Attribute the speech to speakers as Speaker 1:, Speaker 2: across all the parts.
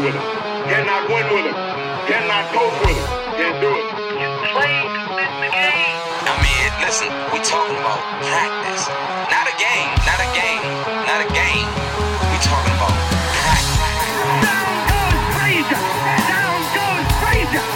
Speaker 1: with him. Cannot win with him. Cannot coach with him. Can't do it.
Speaker 2: You played to win the game.
Speaker 3: I mean, listen, we talking about practice. Not a game, not a game, not a game. We talking about practice.
Speaker 2: Down goes Frazier. Down goes Frazier.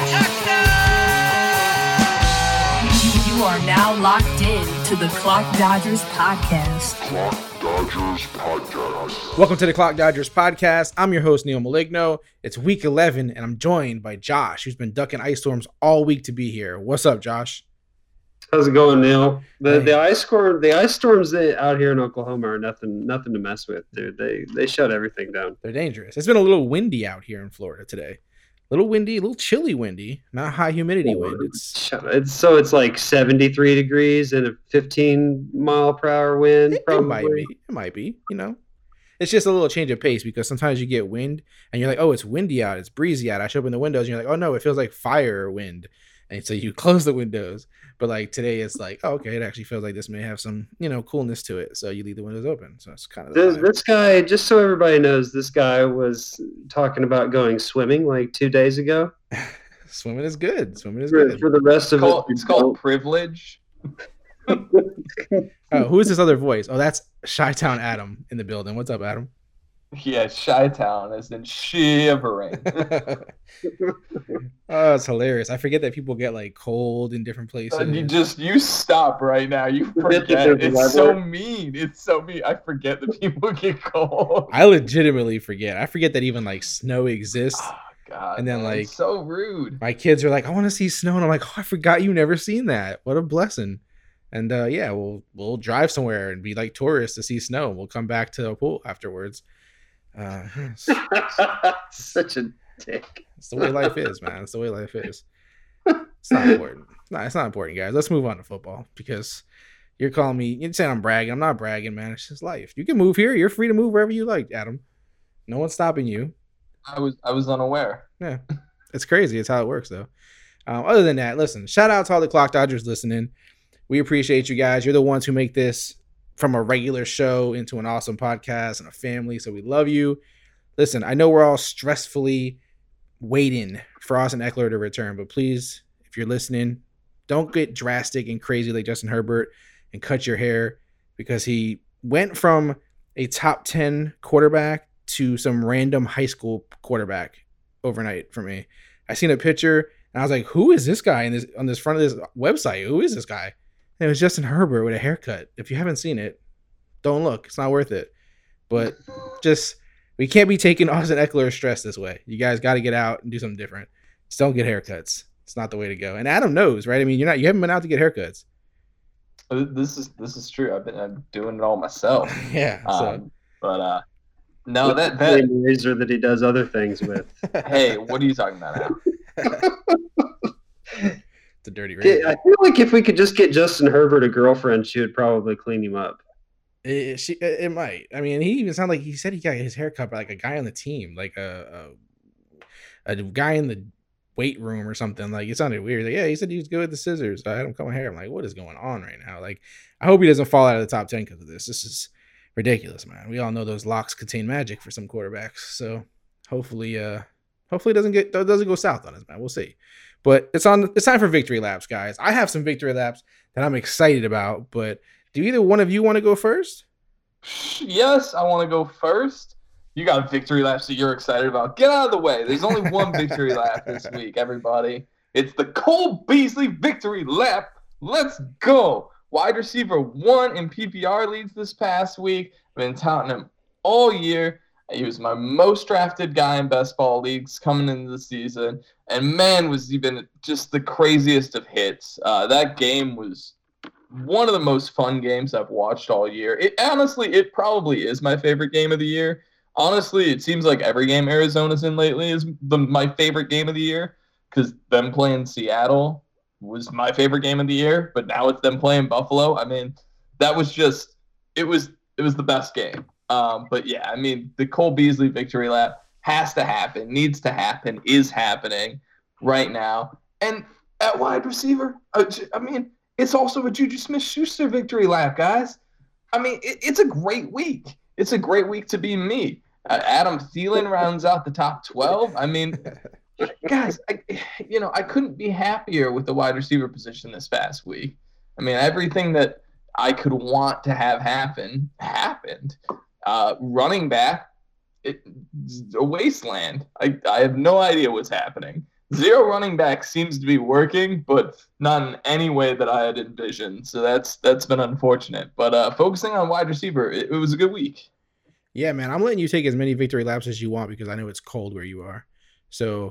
Speaker 2: Touchdown!
Speaker 4: You are now locked in to the Clock Dodgers podcast.
Speaker 5: Clock Dodgers Podcast.
Speaker 6: Welcome to the Clock Dodgers Podcast. I'm your host, Neil Maligno. It's week 11, and I'm joined by Josh, who's been ducking ice storms all week to be here. What's up, Josh?
Speaker 7: How's it going, Neil? The ice storms out here in Oklahoma are nothing to mess with, dude. They shut everything down.
Speaker 6: They're dangerous. It's been a little windy out here in Florida today. A little windy, a little chilly windy, not high humidity wind.
Speaker 7: It's like 73 degrees and a 15 mile per hour wind.
Speaker 6: It might be, you know. It's just a little change of pace because sometimes you get wind and you're like, oh, it's windy out, it's breezy out. I show up in the windows and you're like, oh no, it feels like fire wind. And so you close the windows. But like today it's like, oh, okay, it actually feels like this may have some, coolness to it. So you leave the windows open. So it's kind of
Speaker 7: this guy, just so everybody knows, this guy was talking about going swimming like 2 days ago.
Speaker 6: Swimming is good. Good.
Speaker 7: For the rest of it.
Speaker 8: It's called privilege.
Speaker 6: Oh, who is this other voice? Oh, that's Chi-Town Adam in the building. What's up, Adam?
Speaker 8: Yeah, Chi-Town is in shivering.
Speaker 6: Oh, it's hilarious. I forget that people get like cold in different places.
Speaker 8: You stop right now. You forget. It's so mean. It's so mean. I forget that people get cold.
Speaker 6: I legitimately forget. I forget that even like snow exists.
Speaker 8: Oh, God,
Speaker 6: and then
Speaker 8: man,
Speaker 6: like
Speaker 8: it's so rude.
Speaker 6: My kids are like, I want to see snow, and I'm like, oh, I forgot you never seen that. What a blessing. And yeah, we'll drive somewhere and be like tourists to see snow. We'll come back to the pool afterwards.
Speaker 7: Such a dick.
Speaker 6: It's the way life is, man. It's the way life is. It's not important. No, it's not important, guys. Let's move on to football because you're calling me. You're saying I'm bragging. I'm not bragging, man. It's just life. You can move here. You're free to move wherever you like, Adam. No one's stopping you.
Speaker 8: I was unaware.
Speaker 6: Yeah, it's crazy. It's how it works, though. Other than that, listen. Shout out to all the Clock Dodgers listening. We appreciate you guys. You're the ones who make this from a regular show into an awesome podcast and a family. So we love you. Listen, I know we're all stressfully waiting for Austin Ekeler to return, but please, if you're listening, don't get drastic and crazy like Justin Herbert and cut your hair because he went from a top 10 quarterback to some random high school quarterback overnight for me. I seen a picture and I was like, who is this guy on this front of this website? Who is this guy? And it was Justin Herbert with a haircut. If you haven't seen it, don't look. It's not worth it. But we can't be taking Austin Ekeler's stress this way. You guys got to get out and do something different. Just don't get haircuts. It's not the way to go. And Adam knows, right? I mean, you haven't been out to get haircuts.
Speaker 8: This is true. I'm doing it all myself.
Speaker 6: Yeah.
Speaker 8: No, that
Speaker 7: razor that he does other things with.
Speaker 8: Hey, what are you talking about now?
Speaker 6: It's a dirty razor.
Speaker 7: I feel like if we could just get Justin Herbert a girlfriend, she would probably clean him up.
Speaker 6: It might. I mean, he even sounded like he said he got his hair cut by like a guy on the team, like a guy in the weight room or something. Like it sounded weird. Like, yeah, he said he was good with the scissors. I had him cut my hair. I'm like, what is going on right now? Like, I hope he doesn't fall out of the top 10 because of this. This is ridiculous, man. We all know those locks contain magic for some quarterbacks. So hopefully it doesn't go south on us, man. We'll see. But it's time for victory laps, guys. I have some victory laps that I'm excited about, but do either one of you want to go first?
Speaker 8: Yes, I want to go first. You got victory laps that you're excited about. Get out of the way. There's only one victory lap this week, everybody. It's the Cole Beasley victory lap. Let's go. Wide receiver 1 in PPR leads this past week. I've been touting him all year. He was my most drafted guy in best ball leagues coming into the season. And man, was he been just the craziest of hits. That game was one of the most fun games I've watched all year. It probably is my favorite game of the year. Honestly, it seems like every game Arizona's in lately is my favorite game of the year because them playing Seattle was my favorite game of the year. But now it's them playing Buffalo. I mean, that was just it was the best game. But yeah, I mean, the Cole Beasley victory lap has to happen, needs to happen, is happening right now. And at wide receiver, I mean, it's also a Juju Smith-Schuster victory lap, guys. I mean, it's a great week. It's a great week to be me. Adam Thielen rounds out the top 12. I mean, guys, I couldn't be happier with the wide receiver position this past week. I mean, everything that I could want to have happen happened. Running back, it's a wasteland. I have no idea what's happening. Zero running back seems to be working, but not in any way that I had envisioned. So that's been unfortunate. But focusing on wide receiver, it was a good week.
Speaker 6: Yeah, man, I'm letting you take as many victory laps as you want because I know it's cold where you are. So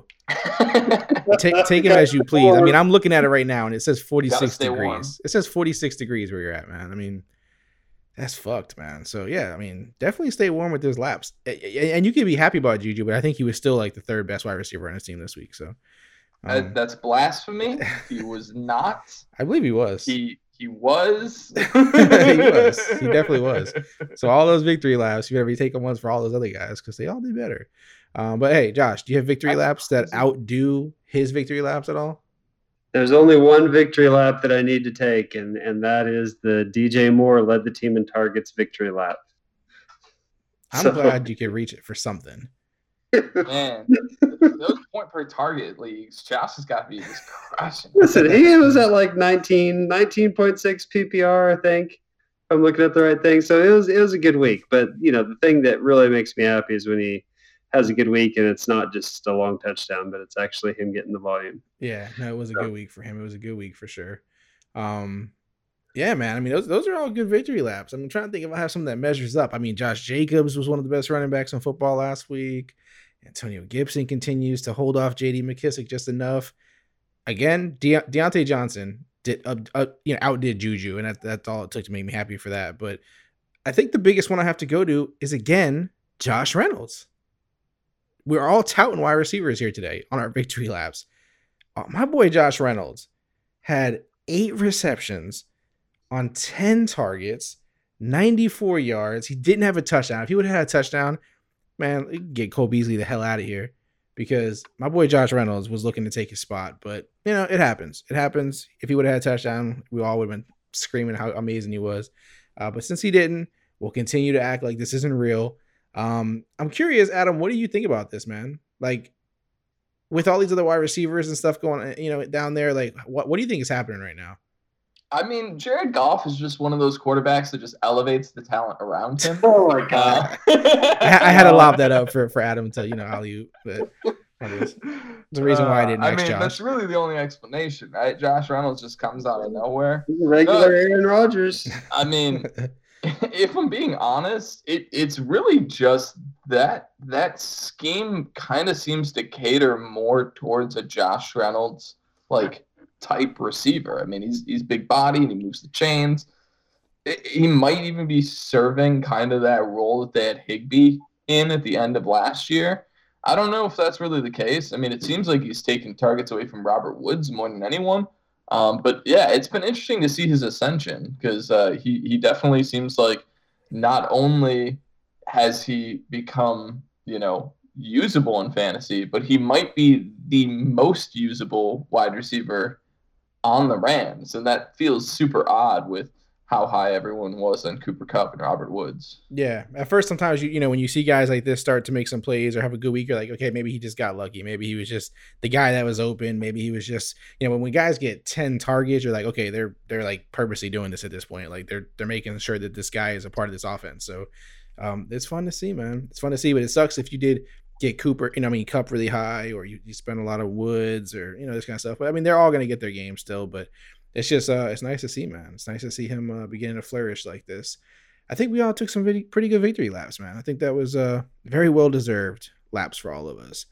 Speaker 6: take it as you please. I mean, I'm looking at it right now, and it says 46 degrees. Warm. It says 46 degrees where you're at, man. I mean, that's fucked, man. So, yeah, I mean, definitely stay warm with those laps. And you can be happy about Juju, but I think he was still like the third best wide receiver on his team this week. So
Speaker 8: that's blasphemy. He was not.
Speaker 6: I believe he was.
Speaker 8: He was.
Speaker 6: He was. He definitely was. So all those victory laps, you better be taking ones for all those other guys because they all did better. But hey, Josh, do you have victory laps that outdo his victory laps at all?
Speaker 7: There's only one victory lap that I need to take, and that is the DJ Moore led the team in targets victory lap.
Speaker 6: I'm glad you could reach it for something.
Speaker 8: Man, those point per target leagues, Josh has got to be just crushing.
Speaker 7: Listen, he was at like 19.6 PPR, I think. If I'm looking at the right thing. So it was a good week. But, the thing that really makes me happy is when he has a good week and it's not just a long touchdown, but it's actually him getting the volume.
Speaker 6: Yeah, no, it was a good week for him. It was a good week for sure. Yeah, man. I mean, those are all good victory laps. I'm trying to think if I have something that measures up. I mean, Josh Jacobs was one of the best running backs in football last week. Antonio Gibson continues to hold off J.D. McKissick just enough. Again, Deontay Johnson outdid Juju, and that's all it took to make me happy for that. But I think the biggest one I have to go to is, again, Josh Reynolds. We're all touting wide receivers here today on our victory laps. My boy Josh Reynolds had 8 receptions on 10 targets, 94 yards. He didn't have a touchdown. If he would have had a touchdown, man, get Cole Beasley the hell out of here because my boy Josh Reynolds was looking to take his spot. But, it happens. It happens. If he would have had a touchdown, we all would have been screaming how amazing he was. But since he didn't, we'll continue to act like this isn't real. I'm curious, Adam, what do you think about this, man? Like, with all these other wide receivers and stuff going, down there, like, what do you think is happening right now?
Speaker 8: I mean, Jared Goff is just one of those quarterbacks that just elevates the talent around him.
Speaker 7: Oh my god!
Speaker 6: I had to lob that up for Adam to alley-oop, but that is the reason why I didn't. Josh.
Speaker 8: That's really the only explanation, right? Josh Reynolds just comes out of nowhere.
Speaker 7: He's a regular Aaron Rodgers.
Speaker 8: I mean, if I'm being honest, it's really just that scheme kind of seems to cater more towards a Josh Reynolds type receiver. I mean, he's big body and he moves the chains. He might even be serving kind of that role that they had Higbee in at the end of last year. I don't know if that's really the case. I mean, it seems like he's taking targets away from Robert Woods more than anyone. But yeah, it's been interesting to see his ascension because he definitely seems like not only has he become, usable in fantasy, but he might be the most usable wide receiver on the Rams. And that feels super odd with how high everyone was on Cooper Kupp and Robert Woods.
Speaker 6: Yeah. At first, sometimes, when you see guys like this start to make some plays or have a good week, you're like, okay, maybe he just got lucky. Maybe he was just the guy that was open. Maybe he was just, when guys get 10 targets, you're like, okay, they're like purposely doing this at this point. Like they're making sure that this guy is a part of this offense. So it's fun to see, man. It's fun to see, but it sucks if you did get Cooper, Kupp really high, or you spend a lot of Woods or, this kind of stuff. But I mean, they're all going to get their game still, but it's just, it's nice to see, man. It's nice to see him beginning to flourish like this. I think we all took some pretty good victory laps, man. I think that was very well-deserved laps for all of us.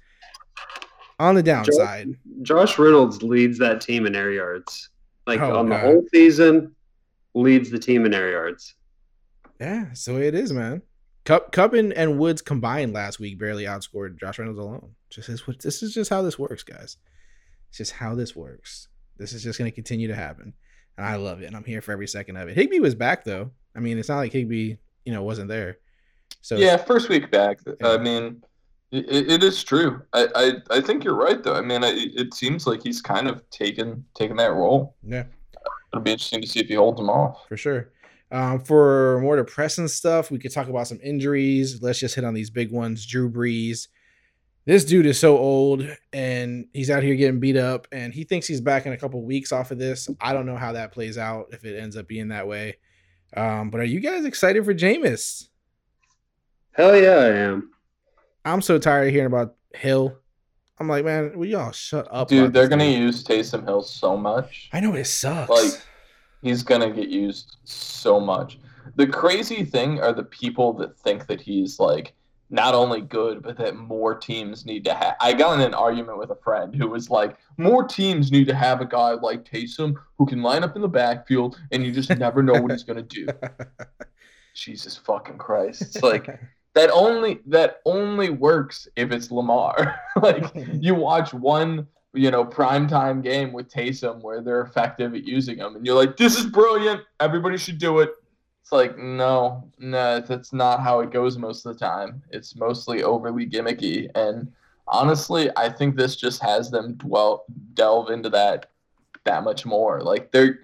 Speaker 6: On the downside,
Speaker 7: Josh Reynolds leads that team in air yards. The whole season, leads the team in air yards.
Speaker 6: Yeah, so it is, man. Kupp and Woods combined last week barely outscored Josh Reynolds alone. This is just how this works, guys. It's just how this works. This is just going to continue to happen. And I love it. And I'm here for every second of it. Higbee was back, though. I mean, it's not like Higbee, wasn't there. So
Speaker 8: yeah, first week back. Yeah. I mean, it is true. I think you're right, though. I mean, it seems like he's kind of taken that role.
Speaker 6: Yeah.
Speaker 8: It'll be interesting to see if he holds him off.
Speaker 6: For sure. For more depressing stuff, we could talk about some injuries. Let's just hit on these big ones. Drew Brees. This dude is so old, and he's out here getting beat up, and he thinks he's back in a couple weeks off of this. I don't know how that plays out if it ends up being that way. But are you guys excited for Jameis?
Speaker 7: Hell yeah, I am.
Speaker 6: I'm so tired of hearing about Hill. I'm like, man, will y'all shut up?
Speaker 8: Dude, they're going to use Taysom Hill so much.
Speaker 6: I know, it sucks.
Speaker 8: Like, he's going to get used so much. The crazy thing are the people that think that he's, like, not only good, but that more teams need to have. I got in an argument with a friend who was like, more teams need to have a guy like Taysom who can line up in the backfield and you just never know what he's going to do. Jesus fucking Christ. It's like, that only works if it's Lamar. Like, you watch one, primetime game with Taysom where they're effective at using him and you're like, this is brilliant. Everybody should do it. It's like, no, that's not how it goes most of the time. It's mostly overly gimmicky. And honestly, I think this just has them delve into that much more. Like, they're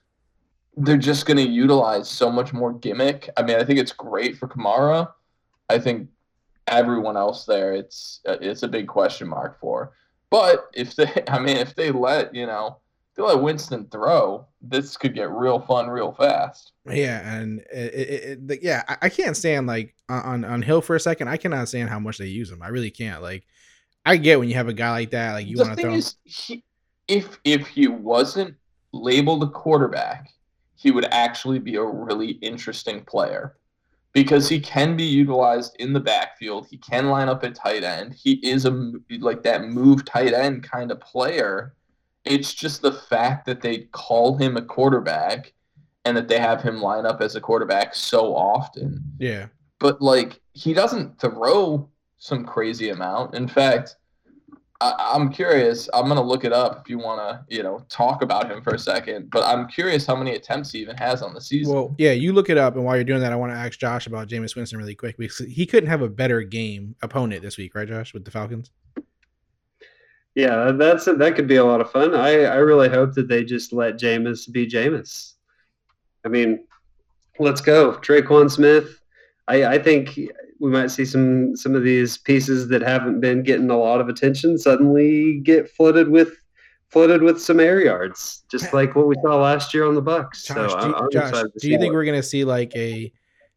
Speaker 8: just going to utilize so much more gimmick. I mean, I think it's great for Kamara. I think everyone else there, it's a big question mark for. But if they let Winston throw, this could get real fun real fast.
Speaker 6: Yeah, and I can't stand, like, on Hill for a second. I cannot stand how much they use him. I really can't. Like, I get when you have a guy like that, like, you want to throw him. The
Speaker 8: thing is, if he wasn't labeled a quarterback, he would actually be a really interesting player because he can be utilized in the backfield. He can line up at tight end. He is that move tight end kind of player. It's just the fact that they call him a quarterback and that they have him line up as a quarterback so often.
Speaker 6: Yeah.
Speaker 8: But, like, he doesn't throw some crazy amount. In fact, I'm curious. I'm going to look it up if you want to, talk about him for a second. But I'm curious how many attempts he even has on the season.
Speaker 6: Well, yeah, you look it up. And while you're doing that, I want to ask Josh about Jameis Winston really quick because he couldn't have a better game opponent this week, right, Josh, with the Falcons?
Speaker 7: Yeah, that could be a lot of fun. I really hope that they just let Jameis be Jameis. I mean, let's go. Traquan Smith. I think we might see some of these pieces that haven't been getting a lot of attention suddenly get flooded with some air yards, just like what we saw last year on the Bucs.
Speaker 6: Josh,
Speaker 7: so
Speaker 6: Josh, do you think we're going to see like a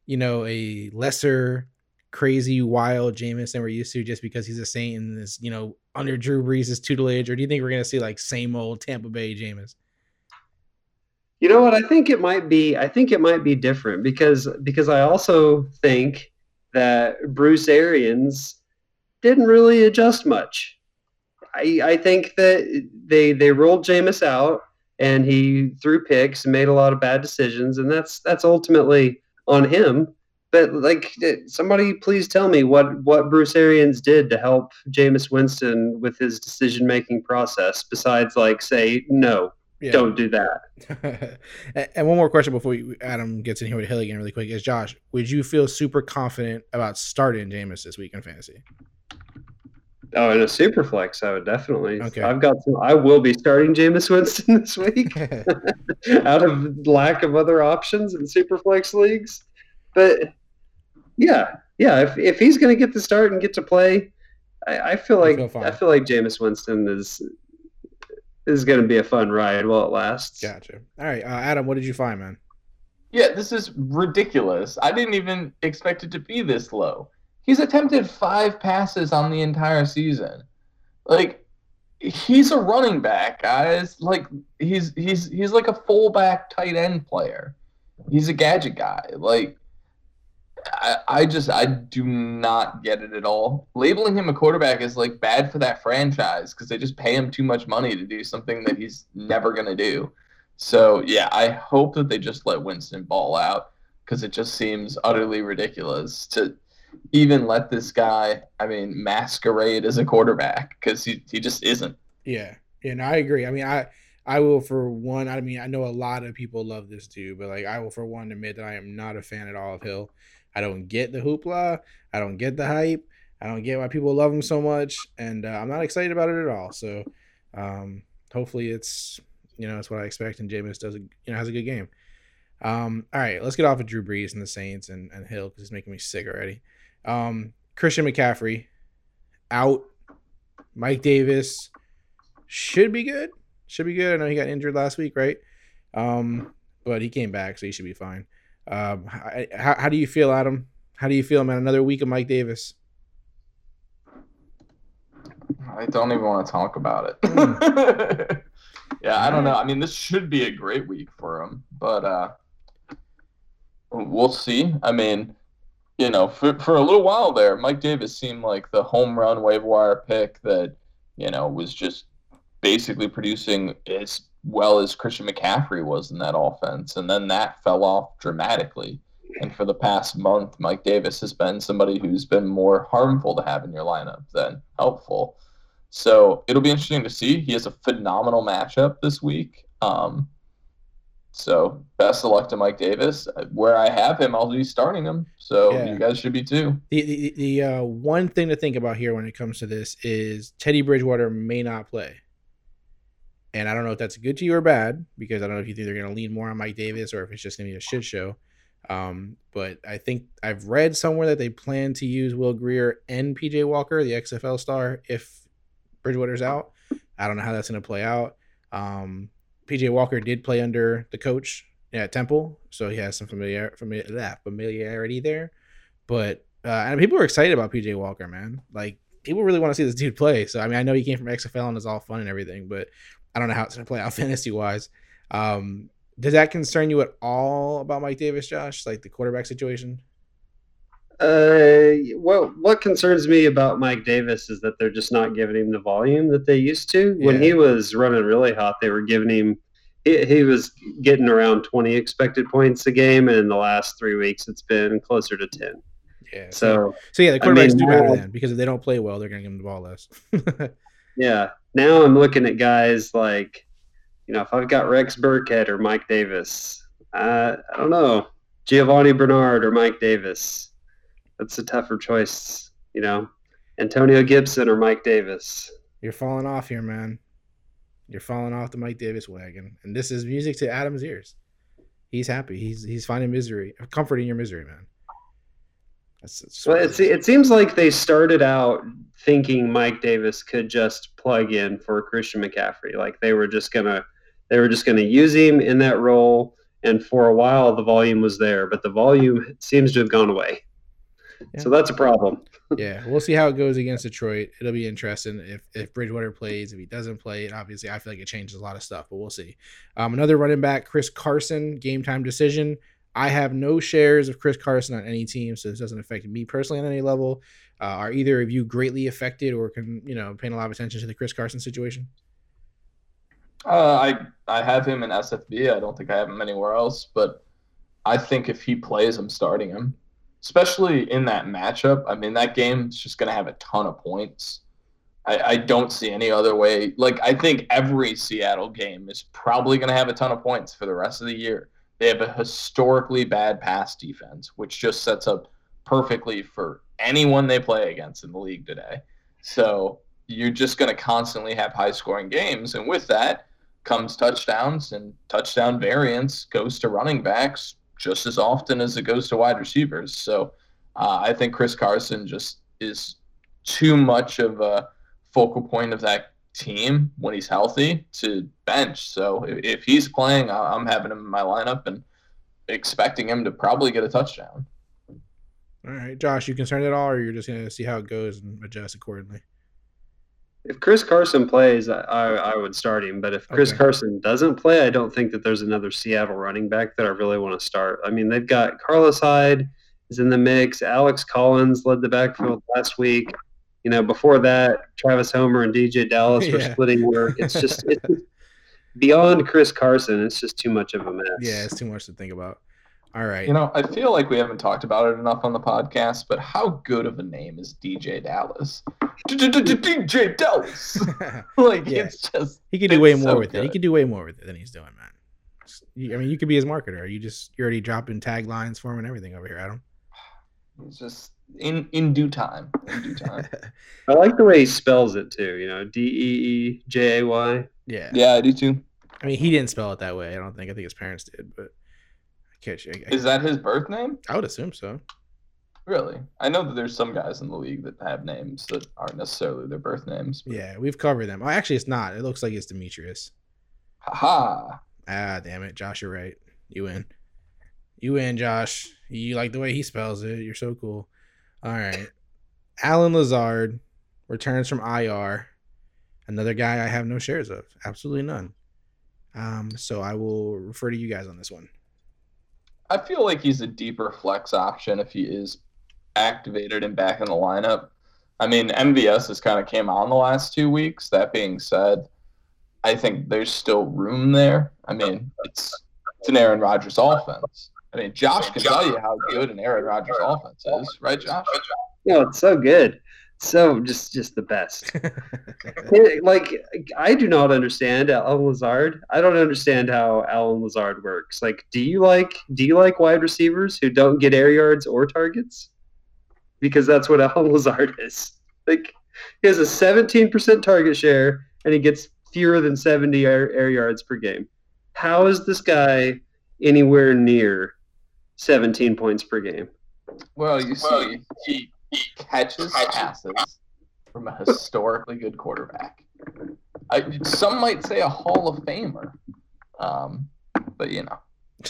Speaker 6: lesser crazy wild Jameis than we're used to just because he's a Saint and is, under Drew Brees' tutelage, or do you think we're going to see like same old Tampa Bay Jameis?
Speaker 7: You know what? I think it might be different because I also think that Bruce Arians didn't really adjust much. I think that they rolled Jameis out and he threw picks and made a lot of bad decisions, and that's ultimately on him. But, like, somebody please tell me what Bruce Arians did to help Jameis Winston with his decision-making process besides, like, say, no, don't do that.
Speaker 6: And one more question before Adam gets in here with Hill again really quick is, Josh, would you feel super confident about starting Jameis this week in fantasy?
Speaker 7: Oh, in a super flex, I would definitely.
Speaker 6: Okay.
Speaker 7: I will be starting Jameis Winston this week out of lack of other options in super flex leagues. But yeah. If he's going to get the start and get to play, I feel like Jameis Winston is going to be a fun ride while it lasts.
Speaker 6: Gotcha. All right, Adam, what did you find, man?
Speaker 8: Yeah, this is ridiculous. I didn't even expect it to be this low. He's attempted 5 passes on the entire season. Like, he's a running back, guys. Like, he's like a fullback tight end player. He's a gadget guy. Like, I do not get it at all. Labeling him a quarterback is like bad for that franchise because they just pay him too much money to do something that he's never going to do. So, yeah, I hope that they just let Winston ball out because it just seems utterly ridiculous to even let this guy, masquerade as a quarterback because he just isn't.
Speaker 6: Yeah, and I agree. I mean, I will for one, I know a lot of people love this dude, but like I will for one admit that I am not a fan at all of Hill. I don't get the hoopla. I don't get the hype. I don't get why people love him so much, and I'm not excited about it at all. So hopefully it's what I expect, and Jameis has a good game. All right, let's get off of Drew Brees and the Saints and Hill because it's making me sick already. Christian McCaffrey out. Mike Davis should be good. I know he got injured last week, right? But he came back, so he should be fine. How do you feel, Adam? How do you feel, man? Another week of Mike Davis.
Speaker 8: I don't even want to talk about it. Yeah, I don't know. I mean, this should be a great week for him, but we'll see. I mean, you know, for a little while there, Mike Davis seemed like the home run waiver wire pick that, you know, was just basically producing as well as Christian McCaffrey was in that offense. And then that fell off dramatically. And for the past month, Mike Davis has been somebody who's been more harmful to have in your lineup than helpful. So it'll be interesting to see. He has a phenomenal matchup this week. So best of luck to Mike Davis. Where I have him, I'll be starting him. So yeah. You guys should be too.
Speaker 6: The one thing to think about here when it comes to this is Teddy Bridgewater may not play. And I don't know if that's good to you or bad, because I don't know if you think they're going to lean more on Mike Davis or if it's just going to be a shit show. But I think I've read somewhere that they plan to use Will Grier and PJ Walker, the XFL star, if Bridgewater's out. I don't know how that's going to play out. PJ Walker did play under the coach at Temple, so he has some familiarity there. But and people are excited about PJ Walker, man. Like, people really want to see this dude play. So I mean, I know he came from XFL and it's all fun and everything, but I don't know how it's going to play out fantasy wise. Does that concern you at all about Mike Davis, Josh? Like the quarterback situation?
Speaker 7: Well, what concerns me about Mike Davis is that they're just not giving him the volume that they used to. When he was running really hot, they were giving him, he was getting around 20 expected points a game, and in the last 3 weeks, it's been closer to 10.
Speaker 6: Yeah. So yeah, the quarterbacks do better then, because if they don't play well, they're going to give them the ball less.
Speaker 7: Yeah. Now I'm looking at guys like, you know, if I've got Rex Burkhead or Mike Davis, I don't know, Giovanni Bernard or Mike Davis. That's a tougher choice, you know. Antonio Gibson or Mike Davis.
Speaker 6: You're falling off here, man. You're falling off the Mike Davis wagon, and this is music to Adam's ears. He's happy. He's finding comfort in your misery, man.
Speaker 7: Well, it seems like they started out thinking Mike Davis could just plug in for Christian McCaffrey. Like they were just gonna use him in that role, and for a while the volume was there, but the volume seems to have gone away. Yeah. So that's a problem.
Speaker 6: Yeah, we'll see how it goes against Detroit. It'll be interesting if Bridgewater plays. If he doesn't play, obviously I feel like it changes a lot of stuff, but we'll see. Another running back, Chris Carson, game time decision. I have no shares of Chris Carson on any team, so this doesn't affect me personally on any level. Are either of you greatly affected or can, you know, paying a lot of attention to the Chris Carson situation?
Speaker 8: I have him in SFB. I don't think I have him anywhere else, but I think if he plays, I'm starting him, especially in that matchup. I mean, that game's just going to have a ton of points. I don't see any other way. Like, I think every Seattle game is probably going to have a ton of points for the rest of the year. They have a historically bad pass defense, which just sets up perfectly for anyone they play against in the league today. So you're just going to constantly have high-scoring games, and with that comes touchdowns, and touchdown variance goes to running backs just as often as it goes to wide receivers. So I think Chris Carson just is too much of a focal point of that team when he's healthy to bench. So if he's playing, I'm having him in my lineup and expecting him to probably get a touchdown.
Speaker 6: All right, Josh, you concerned at all, or you're just going to see how it goes and adjust accordingly?
Speaker 7: If Chris Carson plays, I would start him. But if Chris Carson doesn't play, I don't think that there's another Seattle running back that I really want to start. I mean, they've got Carlos Hyde is in the mix. Alex Collins led the backfield last week. You know, before that, Travis Homer and DJ Dallas were splitting work. It's just beyond Chris Carson. It's just too much of a mess.
Speaker 6: Yeah, it's too much to think about. All right.
Speaker 8: You know, I feel like we haven't talked about it enough on the podcast, but how good of a name is DJ Dallas? DJ Dallas. Like, it's just...
Speaker 6: He could do way more with it. He could do way more with it than he's doing, man. I mean, you could be his marketer. You're already dropping taglines for him and everything over here, Adam.
Speaker 8: It's just... In due time.
Speaker 7: I like the way he spells it too. You know, Deejay.
Speaker 6: Yeah.
Speaker 8: Yeah, I do too.
Speaker 6: I mean, he didn't spell it that way. I think his parents did, but
Speaker 8: Is that his birth name?
Speaker 6: I would assume so.
Speaker 8: Really? I know that there's some guys in the league that have names that aren't necessarily their birth names. But...
Speaker 6: Yeah, we've covered them. Oh, actually, it's not. It looks like it's Demetrius.
Speaker 8: Ha!
Speaker 6: Ah, damn it. Josh, you're right. You win. You win, Josh. You like the way he spells it. You're so cool. All right. Alan Lazard returns from IR. Another guy I have no shares of. Absolutely none. So I will refer to you guys on this one.
Speaker 8: I feel like he's a deeper flex option if he is activated and back in the lineup. I mean, MVS has kind of came on the last 2 weeks. That being said, I think there's still room there. I mean, it's an Aaron Rodgers offense. I mean, Josh can tell you how good an Aaron Rodgers offense is, right, Josh?
Speaker 7: No, it's so good. So just the best. Like, I do not understand Alan Lazard. I don't understand how Alan Lazard works. Like, do you like wide receivers who don't get air yards or targets? Because that's what Alan Lazard is. Like, he has a 17% target share and he gets fewer than 70 air yards per game. How is this guy anywhere near 17 points per game?
Speaker 8: Well, you see, he catches passes from a historically good quarterback. Some might say a Hall of Famer, but you know.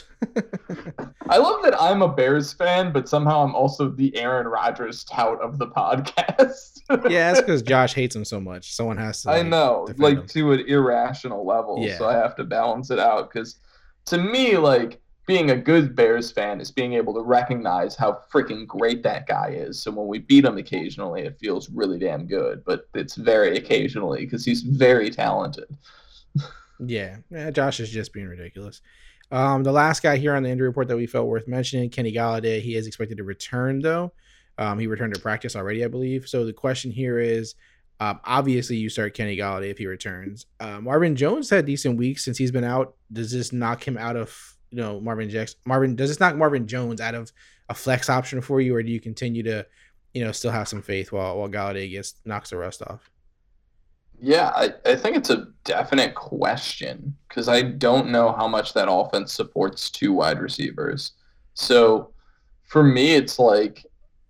Speaker 8: I love that I'm a Bears fan, but somehow I'm also the Aaron Rodgers tout of the podcast.
Speaker 6: Yeah, that's because Josh hates him so much. Someone has to.
Speaker 8: I know, like
Speaker 6: him.
Speaker 8: to an irrational level.
Speaker 6: Yeah.
Speaker 8: So I have to balance it out because, to me, like being a good Bears fan is being able to recognize how freaking great that guy is. So when we beat him occasionally, it feels really damn good. But it's very occasionally because he's very talented.
Speaker 6: Yeah, Josh is just being ridiculous. The last guy here on the injury report that we felt worth mentioning, Kenny Golladay. He is expected to return, though. He returned to practice already, I believe. So the question here is, obviously, you start Kenny Golladay if he returns. Marvin Jones had decent weeks since he's been out. Does this knock him out of, does this knock Marvin Jones out of a flex option for you, or do you continue to, still have some faith while Golladay knocks the rust off?
Speaker 8: Yeah, I think it's a definite question because I don't know how much that offense supports two wide receivers. So for me, it's like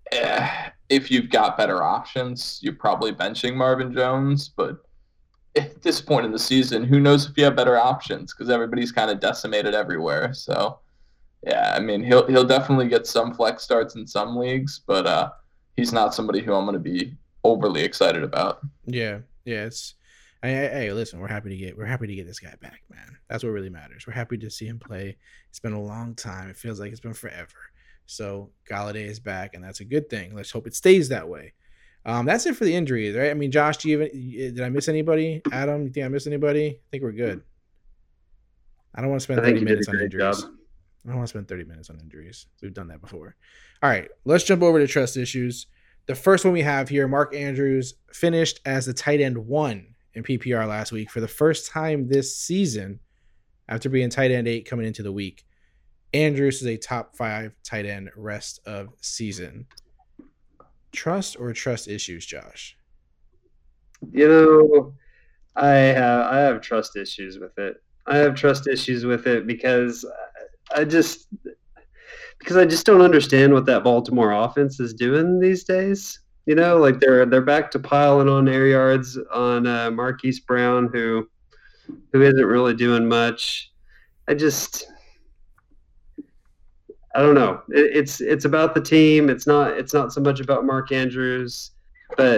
Speaker 8: if you've got better options, you're probably benching Marvin Jones. But at this point in the season, who knows if you have better options because everybody's kind of decimated everywhere. So, yeah, I mean, he'll definitely get some flex starts in some leagues, but he's not somebody who I'm going to be overly excited about.
Speaker 6: Yeah. Yeah, hey, listen, we're happy to get this guy back, man. That's what really matters. We're happy to see him play. It's been a long time. It feels like it's been forever. So Golladay is back, and that's a good thing. Let's hope it stays that way. That's it for the injuries, right? I mean, Josh, did I miss anybody? Adam, you think I missed anybody? I think we're good. I don't want to spend 30 minutes on injuries. I don't want to spend 30 minutes on injuries. We've done that before. All right, let's jump over to trust issues. The first one we have here, Mark Andrews finished as the tight end 1 in PPR last week for the first time this season after being tight end 8 coming into the week. Andrews is a top 5 tight end rest of season. Trust or trust issues, Josh?
Speaker 7: I have trust issues with it. I have trust issues with it because I just don't understand what that Baltimore offense is doing these days. Like they're back to piling on air yards on Marquise Brown, who isn't really doing much. I don't know. It's about the team. It's not so much about Mark Andrews, but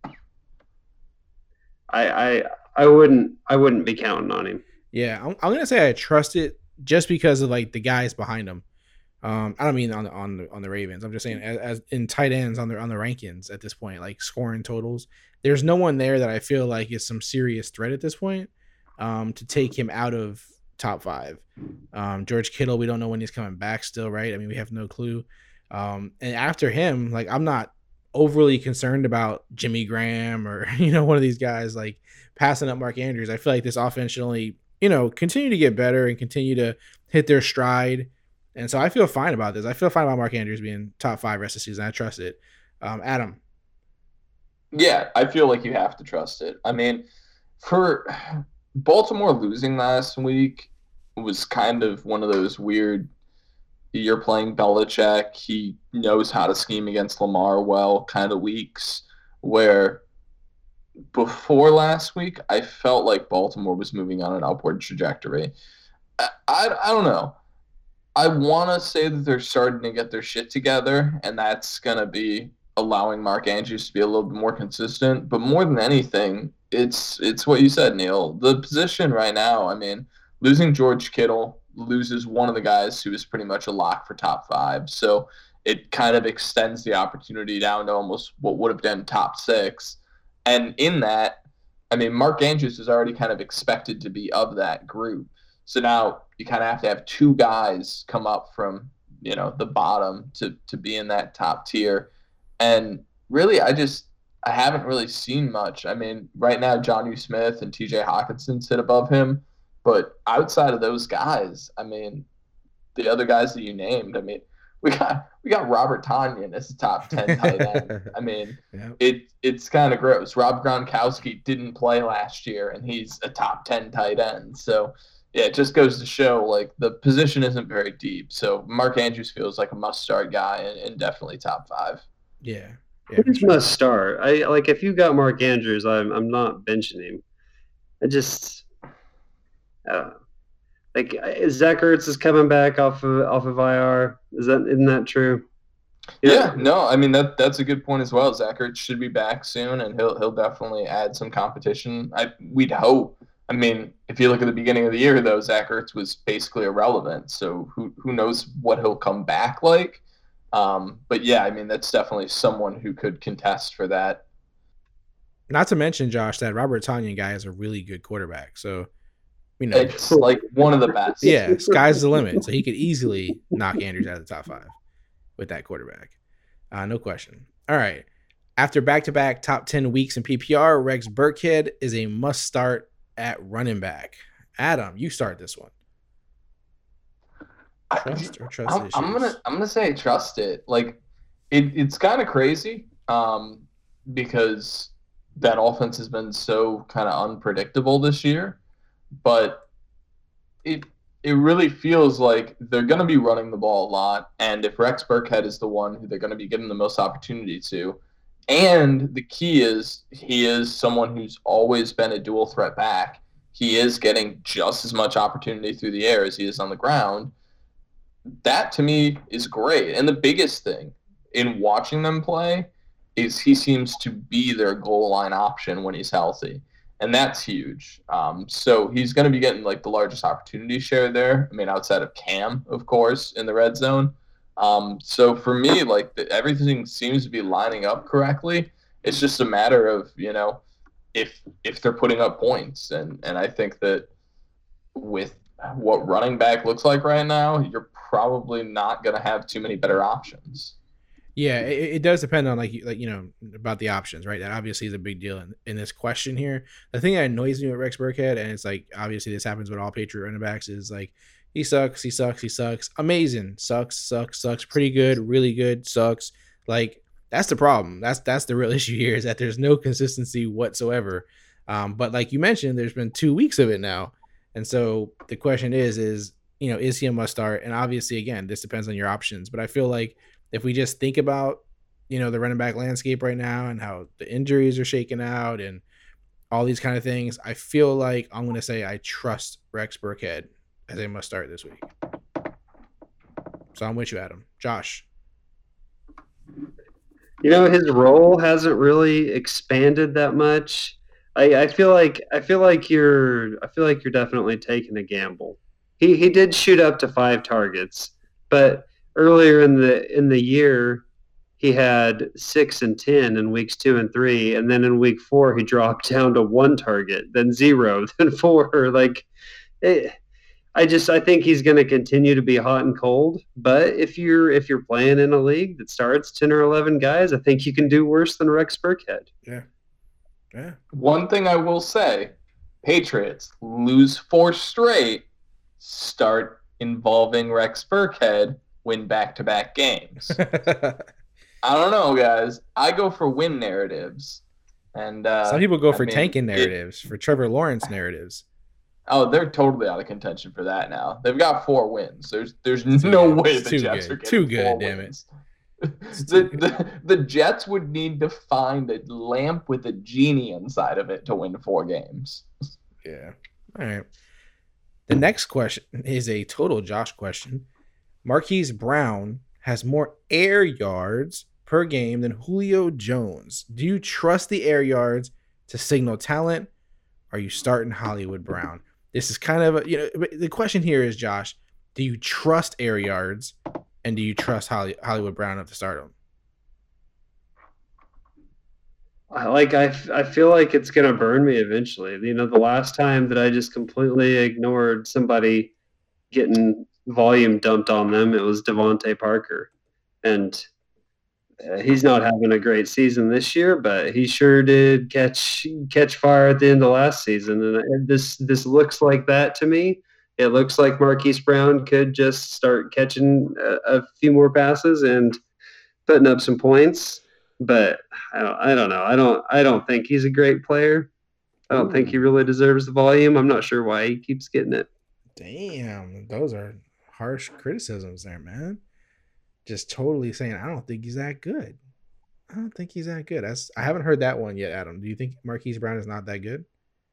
Speaker 7: I wouldn't be counting on him.
Speaker 6: Yeah, I'm gonna say I trust it just because of like the guys behind him. I don't mean on the Ravens. I'm just saying as in tight ends on the rankings at this point, like scoring totals. There's no one there that I feel like is some serious threat at this point to take him out of top 5. George Kittle, we don't know when he's coming back still, right? I mean, we have no clue. And after him, like I'm not overly concerned about Jimmy Graham or one of these guys like passing up Mark Andrews. I feel like this offense should only continue to get better and continue to hit their stride. And so I feel fine about this. I feel fine about Mark Andrews being top 5 rest of the season. I trust it. Adam.
Speaker 8: Yeah, I feel like you have to trust it. I mean, for Baltimore losing last week was kind of one of those weird you're playing Belichick. He knows how to scheme against Lamar well, kind of weeks where before last week, I felt like Baltimore was moving on an upward trajectory. I don't know. I want to say that they're starting to get their shit together, and that's going to be allowing Mark Andrews to be a little bit more consistent. But more than anything, it's what you said, Neil. The position right now, I mean, losing George Kittle loses one of the guys who is pretty much a lock for top 5. So it kind of extends the opportunity down to almost what would have been top 6. And in that, I mean, Mark Andrews is already kind of expected to be of that group. So now you kind of have to have 2 guys come up from, the bottom to be in that top tier. And really, I haven't really seen much. I mean, right now, Jonnu Smith and TJ Hawkinson sit above him. But outside of those guys, I mean, the other guys that you named, I mean, we got Robert Tonyan as a top 10 tight end. I mean, it's kind of gross. Rob Gronkowski didn't play last year, and he's a top 10 tight end. So, yeah, it just goes to show, like, the position isn't very deep. So Mark Andrews feels like a must-start guy and definitely top 5.
Speaker 6: Yeah.
Speaker 7: He's must start. If you got Mark Andrews, I'm not benching him. I don't know. Like, Zach Ertz is coming back off of IR. Isn't that true?
Speaker 8: Yeah, no, I mean that's a good point as well. Zach Ertz should be back soon, and he'll definitely add some competition. We'd hope. I mean, if you look at the beginning of the year, though, Zach Ertz was basically irrelevant. So who knows what he'll come back like? But yeah, I mean that's definitely someone who could contest for that.
Speaker 6: Not to mention, Josh, that Robert Tonyan guy is a really good quarterback. So.
Speaker 8: It's like one of the best.
Speaker 6: Yeah, sky's the limit. So he could easily knock Andrews out of the top 5 with that quarterback. No question. All right. After back-to-back top 10 weeks in PPR, Rex Burkhead is a must-start at running back. Adam, you start this one. Trust or trust issues?
Speaker 8: I'm gonna say trust it. Like it's kind of crazy because that offense has been so kind of unpredictable this year. But it really feels like they're going to be running the ball a lot. And if Rex Burkhead is the one who they're going to be giving the most opportunity to, and the key is he is someone who's always been a dual threat back, he is getting just as much opportunity through the air as he is on the ground. That, to me, is great. And the biggest thing in watching them play is he seems to be their goal line option when he's healthy. And that's huge. So he's going to be getting like the largest opportunity share there. I mean, outside of Cam, of course, in the red zone. So for me, like everything seems to be lining up correctly. It's just a matter of, if they're putting up points. And I think that with what running back looks like right now, you're probably not going to have too many better options.
Speaker 6: Yeah, it does depend on about the options, right? That obviously is a big deal in this question here. The thing that annoys me with Rex Burkhead, and it's like obviously this happens with all Patriot running backs, is like he sucks, amazing, sucks, pretty good, really good, sucks. Like that's the problem. That's the real issue here, is that there's no consistency whatsoever. But like you mentioned, there's been 2 weeks of it now, and so the question is he a must start? And obviously, again, this depends on your options. But I feel like if we just think about, the running back landscape right now and how the injuries are shaking out and all these kind of things, I feel like I'm going to say I trust Rex Burkhead as a must start this week. So I'm with you, Adam. Josh.
Speaker 7: His role hasn't really expanded that much. I feel like you're definitely taking a gamble. He did shoot up to 5 targets, but earlier in the year, he had 6 and 10 in weeks 2 and 3, and then in week 4 he dropped down to 1 target, then 0, then 4. I think he's going to continue to be hot and cold. But if you're playing in a league that starts 10 or 11 guys, I think you can do worse than Rex Burkhead.
Speaker 6: Yeah.
Speaker 8: One thing I will say: Patriots lose 4 straight. Start involving Rex Burkhead. Win back-to-back games. I don't know, guys. I go for win narratives, and
Speaker 6: some people go for tanking narratives, for Trevor Lawrence narratives.
Speaker 8: Oh, they're totally out of contention for that now. They've got 4 wins. There's no way the Jets are getting 4 wins. The Jets would need to find a lamp with a genie inside of it to win 4 games.
Speaker 6: Yeah. All right. The next question is a total Josh question. Marquise Brown has more air yards per game than Julio Jones. Do you trust the air yards to signal talent? Are you starting Hollywood Brown? This is kind of the question here is, Josh, do you trust air yards, and do you trust Hollywood Brown enough to start him?
Speaker 7: I feel like it's gonna burn me eventually. The last time that I just completely ignored somebody getting volume dumped on them, it was Devontae Parker, and he's not having a great season this year, but he sure did catch fire at the end of last season, and this looks like that to me. It looks like Marquise Brown could just start catching a few more passes and putting up some points. But I don't know. I don't think he's a great player. I don't think he really deserves the volume. I'm not sure why he keeps getting it.
Speaker 6: Damn, those are harsh criticisms there, man. Just totally saying I don't think he's that good. I don't think he's that good. I haven't heard that one yet, Adam. Do you think Marquise Brown is not that good?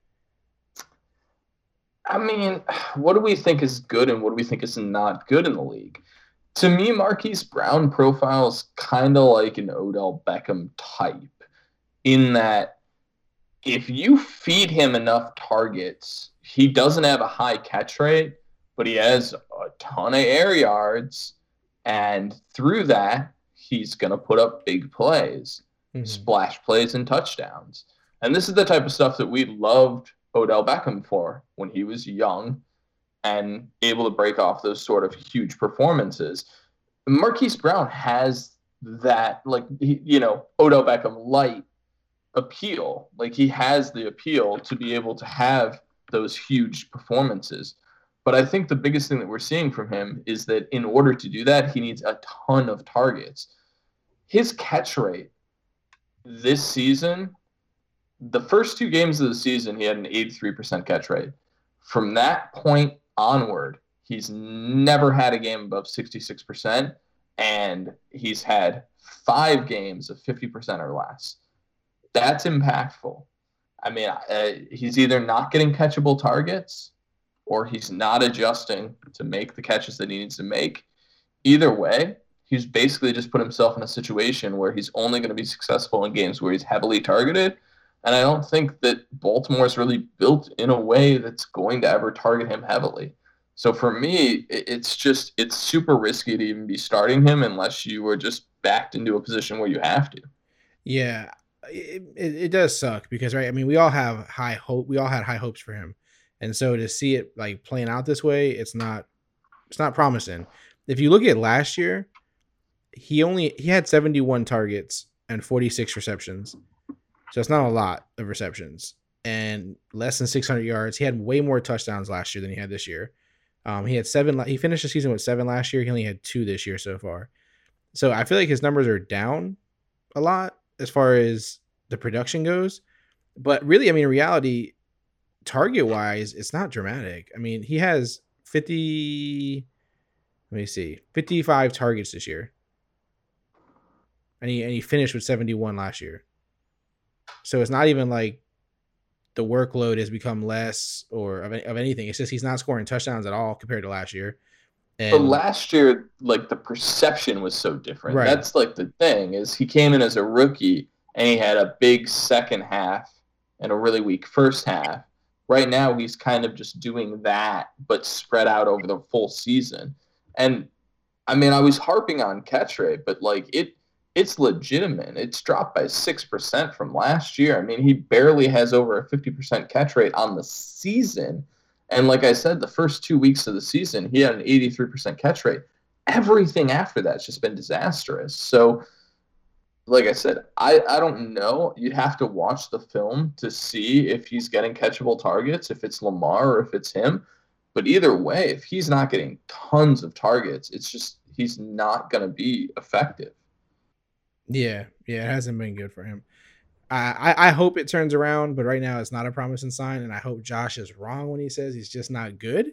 Speaker 8: I mean, what do we think is good and what do we think is not good in the league? To me, Marquise Brown profiles kind of like an Odell Beckham type in that if you feed him enough targets, he doesn't have a high catch rate, but he has a ton of air yards, and through that, he's going to put up big plays, splash plays, and touchdowns. And this is the type of stuff that we loved Odell Beckham for when he was young and able to break off those sort of huge performances. Marquise Brown has that, Odell Beckham light appeal. Like, he has the appeal to be able to have those huge performances. But I think the biggest thing that we're seeing from him is that in order to do that, he needs a ton of targets. His catch rate this season, the first 2 games of the season, he had an 83% catch rate. From that point onward, he's never had a game above 66%, and he's had 5 games of 50% or less. That's impactful. I mean, he's either not getting catchable targets or he's not adjusting to make the catches that he needs to make. Either way, he's basically just put himself in a situation where he's only going to be successful in games where he's heavily targeted. And I don't think that Baltimore is really built in a way that's going to ever target him heavily. So for me, it's super risky to even be starting him unless you are just backed into a position where you have to.
Speaker 6: Yeah, it does suck because, right, I mean, we all have high hope. We all had high hopes for him. And so to see it like playing out this way, it's not promising. If you look at last year, he had 71 targets and 46 receptions. So it's not a lot of receptions and less than 600 yards. He had way more touchdowns last year than he had this year. He had 7. He finished the season with 7 last year. He only had 2 this year so far. So I feel like his numbers are down a lot as far as the production goes. But really, I mean, in reality, target-wise, it's not dramatic. I mean, he has 55 targets this year. And he finished with 71 last year. So it's not even like the workload has become less or of anything. It's just he's not scoring touchdowns at all compared to last year. And
Speaker 8: but last year, like, the perception was so different.
Speaker 6: Right.
Speaker 8: That's like the thing is he came in as a rookie and he had a big second half and a really weak first half. Right now, he's kind of just doing that, but spread out over the full season. And I mean, I was harping on catch rate, but like it's legitimate. It's dropped by 6% from last year. I mean, he barely has over a 50% catch rate on the season. And like I said, the first 2 weeks of the season, he had an 83% catch rate. Everything after that's just been disastrous. So, like I said, I don't know. You'd have to watch the film to see if he's getting catchable targets, if it's Lamar or if it's him. But either way, if he's not getting tons of targets, it's just he's not going to be effective.
Speaker 6: Yeah, it hasn't been good for him. I hope it turns around, but right now it's not a promising sign, and I hope Josh is wrong when he says he's just not good.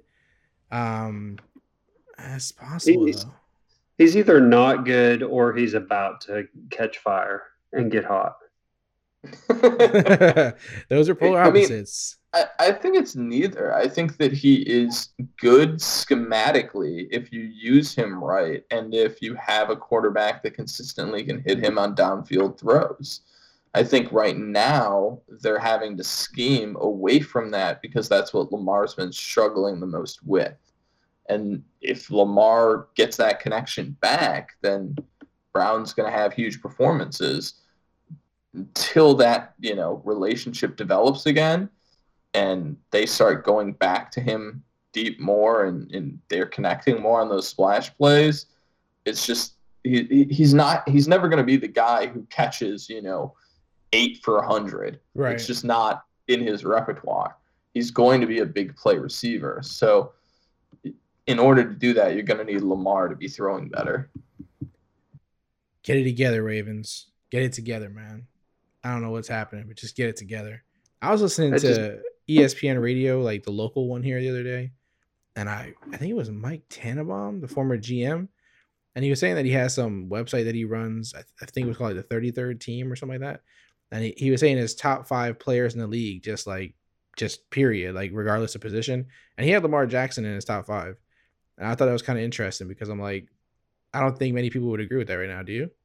Speaker 6: It's possible though.
Speaker 7: He's either not good or he's about to catch fire and get hot.
Speaker 6: Those are polar opposites.
Speaker 8: I think it's neither. I think that he is good schematically if you use him right and if you have a quarterback that consistently can hit him on downfield throws. I think right now they're having to scheme away from that because that's what Lamar's been struggling the most with. And if Lamar gets that connection back, then Brown's going to have huge performances. Until that, relationship develops again and they start going back to him deep more and they're connecting more on those splash plays, it's just he's never going to be the guy who catches, 8 for 100.
Speaker 6: Right.
Speaker 8: It's just not in his repertoire. He's going to be a big play receiver. So in order to do that, you're going to need Lamar to be throwing better.
Speaker 6: Get it together, Ravens. Get it together, man. I don't know what's happening, but just get it together. I was listening to ESPN radio, like the local one here the other day, and I think it was Mike Tannenbaum, the former GM, and he was saying that he has some website that he runs. I think it was called like the 33rd team or something like that. And he was saying his top 5 players in the league, just period, like regardless of position. And he had Lamar Jackson in his top 5. And I thought that was kind of interesting because I'm like, I don't think many people would agree with that right now. Do you?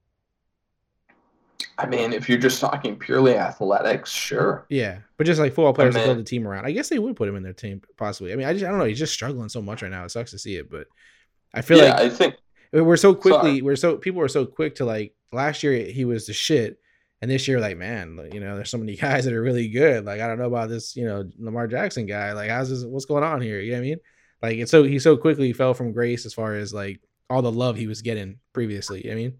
Speaker 8: I mean, if you're just talking purely athletics, sure.
Speaker 6: Yeah, but just like football players to build the team around. I guess they would put him in their team, possibly. I mean, I don't know. He's just struggling so much right now. It sucks to see it, but I feel like
Speaker 8: I think
Speaker 6: people were so quick to like last year he was the shit, and this year like, man, there's so many guys that are really good. Like I don't know about this, Lamar Jackson guy. Like what's going on here? You know what I mean? Like he so quickly fell from grace as far as like all the love he was getting previously. You know what I mean?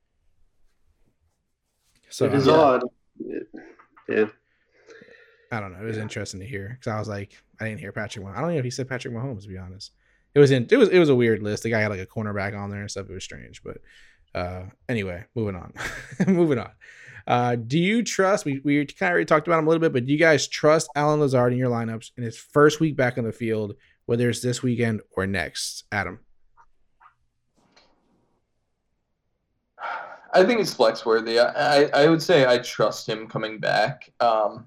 Speaker 6: So
Speaker 7: it is odd. Yeah.
Speaker 6: I don't know. It was interesting to hear because I was like, I didn't hear Patrick Mahomes. I don't know if he said Patrick Mahomes, to be honest. It was a weird list. The guy had like a cornerback on there and stuff. It was strange, but anyway, moving on. Do you trust? We kind of already talked about him a little bit, but do you guys trust Allen Lazard in your lineups in his first week back on the field, whether it's this weekend or next? Adam.
Speaker 8: I think it's flex worthy. I would say I trust him coming back. For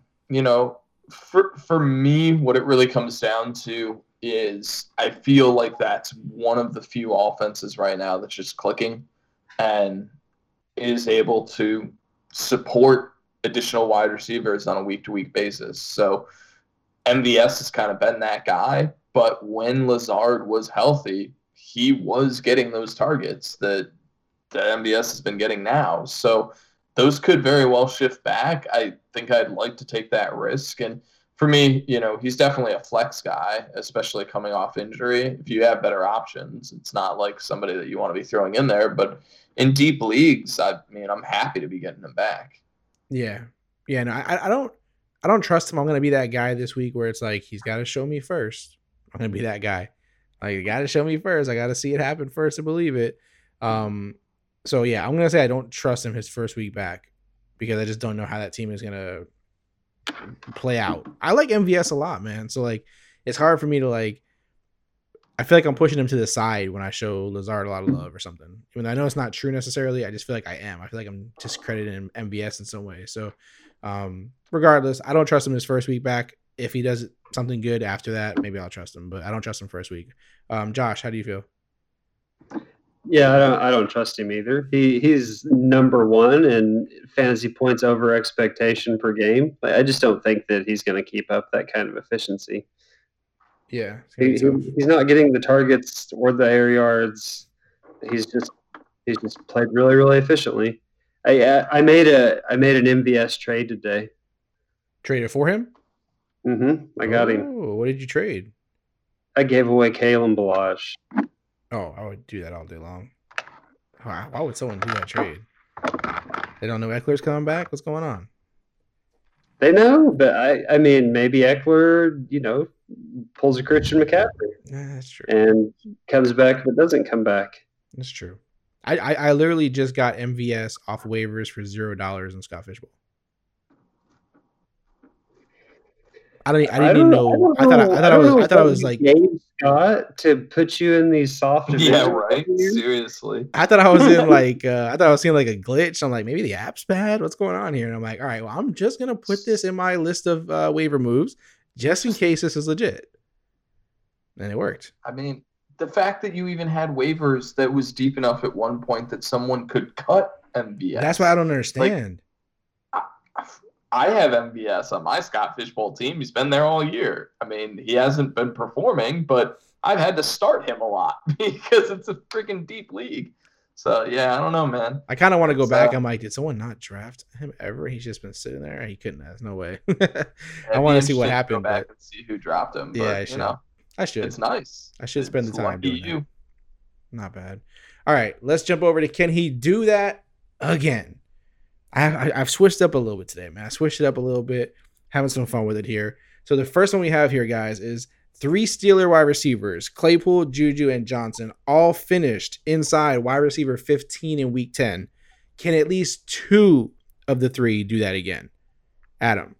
Speaker 8: me, what it really comes down to is I feel like that's one of the few offenses right now that's just clicking and is able to support additional wide receivers on a week-to-week basis. So MVS has kind of been that guy, but when Lazard was healthy, he was getting those targets that MVS has been getting now. So those could very well shift back. I think I'd like to take that risk. And for me, he's definitely a flex guy, especially coming off injury. If you have better options, it's not like somebody that you want to be throwing in there. But in deep leagues, I'm happy to be getting him back.
Speaker 6: Yeah. Yeah. No, I don't trust him. I'm going to be that guy this week where it's like, he's got to show me first. I'm going to be that guy. Like, you got to show me first. I got to see it happen first to believe it. So, yeah, I'm going to say I don't trust him his first week back because I just don't know how that team is going to play out. I like MVS a lot, man. So, like, it's hard for me to, like, I feel like I'm pushing him to the side when I show Lazard a lot of love or something. Even though I know it's not true necessarily, I just feel like I am. I feel like I'm discrediting MVS in some way. So, regardless, I don't trust him his first week back. If he does something good after that, maybe I'll trust him, but I don't trust him first week. Josh, how do you feel?
Speaker 7: Yeah, I don't trust him either. He's number 1 in fantasy points over expectation per game. I just don't think that he's going to keep up that kind of efficiency.
Speaker 6: Yeah,
Speaker 7: he's not getting the targets or the air yards. He's just played really, really efficiently. I made an MVS trade today.
Speaker 6: Traded for him?
Speaker 7: Mm-hmm. I got him.
Speaker 6: What did you trade?
Speaker 7: I gave away Kalen Balazs.
Speaker 6: Oh, I would do that all day long. Why would someone do that trade? They don't know Eckler's coming back? What's going on?
Speaker 7: They know, but I mean, maybe Eckler, pulls a Christian McCaffrey.
Speaker 6: Yeah, that's true.
Speaker 7: And comes back but doesn't come back.
Speaker 6: That's true. I literally just got MVS off waivers for $0 in Scott Fishbowl. I didn't even know. I thought I was like
Speaker 7: Gabe Scott to put you in these soft.
Speaker 8: Yeah, right. Seriously.
Speaker 6: I thought I was in like I thought I was seeing like a glitch. I'm like, maybe the app's bad. What's going on here? And I'm like, all right, well, I'm just gonna put this in my list of waiver moves just in case this is legit. And it worked.
Speaker 8: I mean, the fact that you even had waivers that was deep enough at one point that someone could cut MVS.
Speaker 6: That's what I don't understand.
Speaker 8: I have MVS on my Scott Fishbowl team. He's been there all year. I mean, he hasn't been performing, but I've had to start him a lot because it's a freaking deep league. So, yeah, I don't know, man.
Speaker 6: I kind of want to go back. I'm like, did someone not draft him ever? He's just been sitting there. He couldn't. There's no way. I want to see what happened.
Speaker 8: Go back and see who dropped him.
Speaker 6: Yeah,
Speaker 8: but,
Speaker 6: I should.
Speaker 8: It's nice.
Speaker 6: I should spend the time doing
Speaker 8: you.
Speaker 6: that. Not bad. All right, let's jump over to can he do that again? I've switched up a little bit today, man. I switched it up a little bit, having some fun with it here. So the first one we have here, guys, is 3 Steeler wide receivers, Claypool, Juju, and Johnson, all finished inside wide receiver 15 in week 10. Can at least 2 of the 3 do that again? Adam.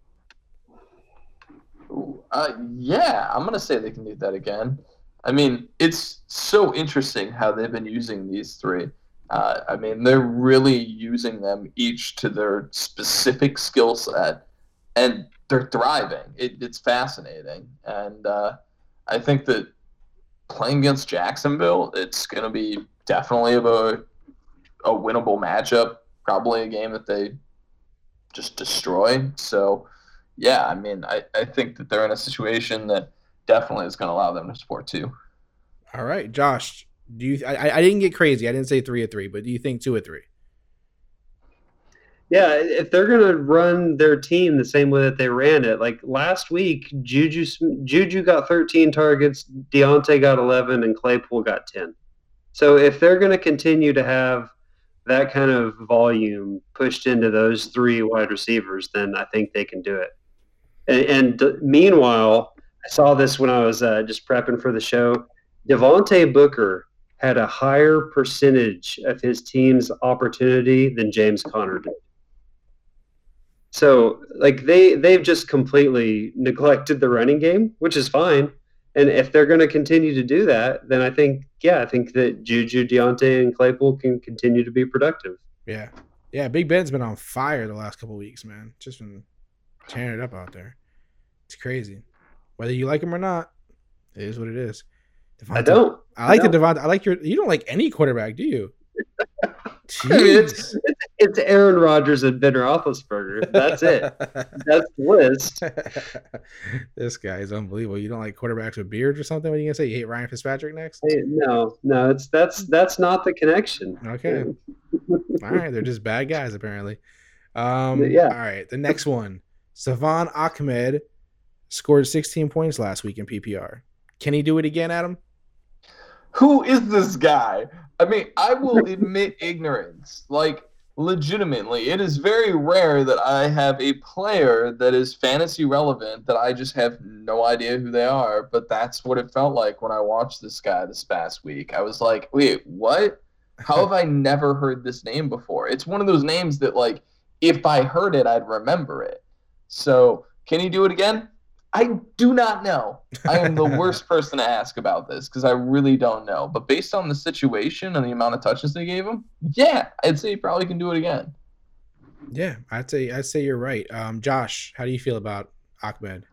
Speaker 8: Yeah, I'm going to say they can do that again. I mean, it's so interesting how they've been using these 3. I mean, they're really using them each to their specific skill set, and they're thriving. It's fascinating. And I think that playing against Jacksonville, it's going to be definitely a winnable matchup, probably a game that they just destroy. So, yeah, I mean, I think that they're in a situation that definitely is going to allow them to support 2.
Speaker 6: All right, Josh. Do you? I didn't get crazy. I didn't say 3 of 3, but do you think 2 of 3?
Speaker 7: Yeah, if they're gonna run their team the same way that they ran it, like last week, Juju got 13 targets, Deontay got 11, and Claypool got 10. So if they're gonna continue to have that kind of volume pushed into those 3 wide receivers, then I think they can do it. And meanwhile, I saw this when I was just prepping for the show. Devontae Booker had a higher percentage of his team's opportunity than James Conner did. So, like, they've just completely neglected the running game, which is fine. And if they're going to continue to do that, then I think that Juju, Deontay, and Claypool can continue to be productive.
Speaker 6: Yeah. Yeah, Big Ben's been on fire the last couple of weeks, man. Just been tearing it up out there. It's crazy. Whether you like him or not, it is what it is. Devontae,
Speaker 7: I don't.
Speaker 6: I like the Devontae. I like you don't like any quarterback, do you?
Speaker 7: I mean, it's Aaron Rodgers and Ben Roethlisberger. That's it. That's the list.
Speaker 6: This guy is unbelievable. You don't like quarterbacks with beards or something? What are you gonna say? You hate Ryan Fitzpatrick next?
Speaker 7: Hey, no, that's not the connection.
Speaker 6: Okay. All right, they're just bad guys apparently.
Speaker 7: Yeah.
Speaker 6: All right, the next one. Savon Ahmed scored 16 points last week in PPR. Can he do it again, Adam?
Speaker 8: Who is this guy? I mean, I will admit ignorance. Like, legitimately, it is very rare that I have a player that is fantasy relevant that I just have no idea who they are. But that's what it felt like when I watched this guy this past week. I was like, wait, what? How have I never heard this name before? It's one of those names that, like, if I heard it, I'd remember it. So, can he do it again? I do not know. I am the worst person to ask about this because I really don't know. But based on the situation and the amount of touches they gave him, yeah, I'd say he probably can do it again.
Speaker 6: Yeah, I'd say you're right. Josh, how do you feel about Ahmed?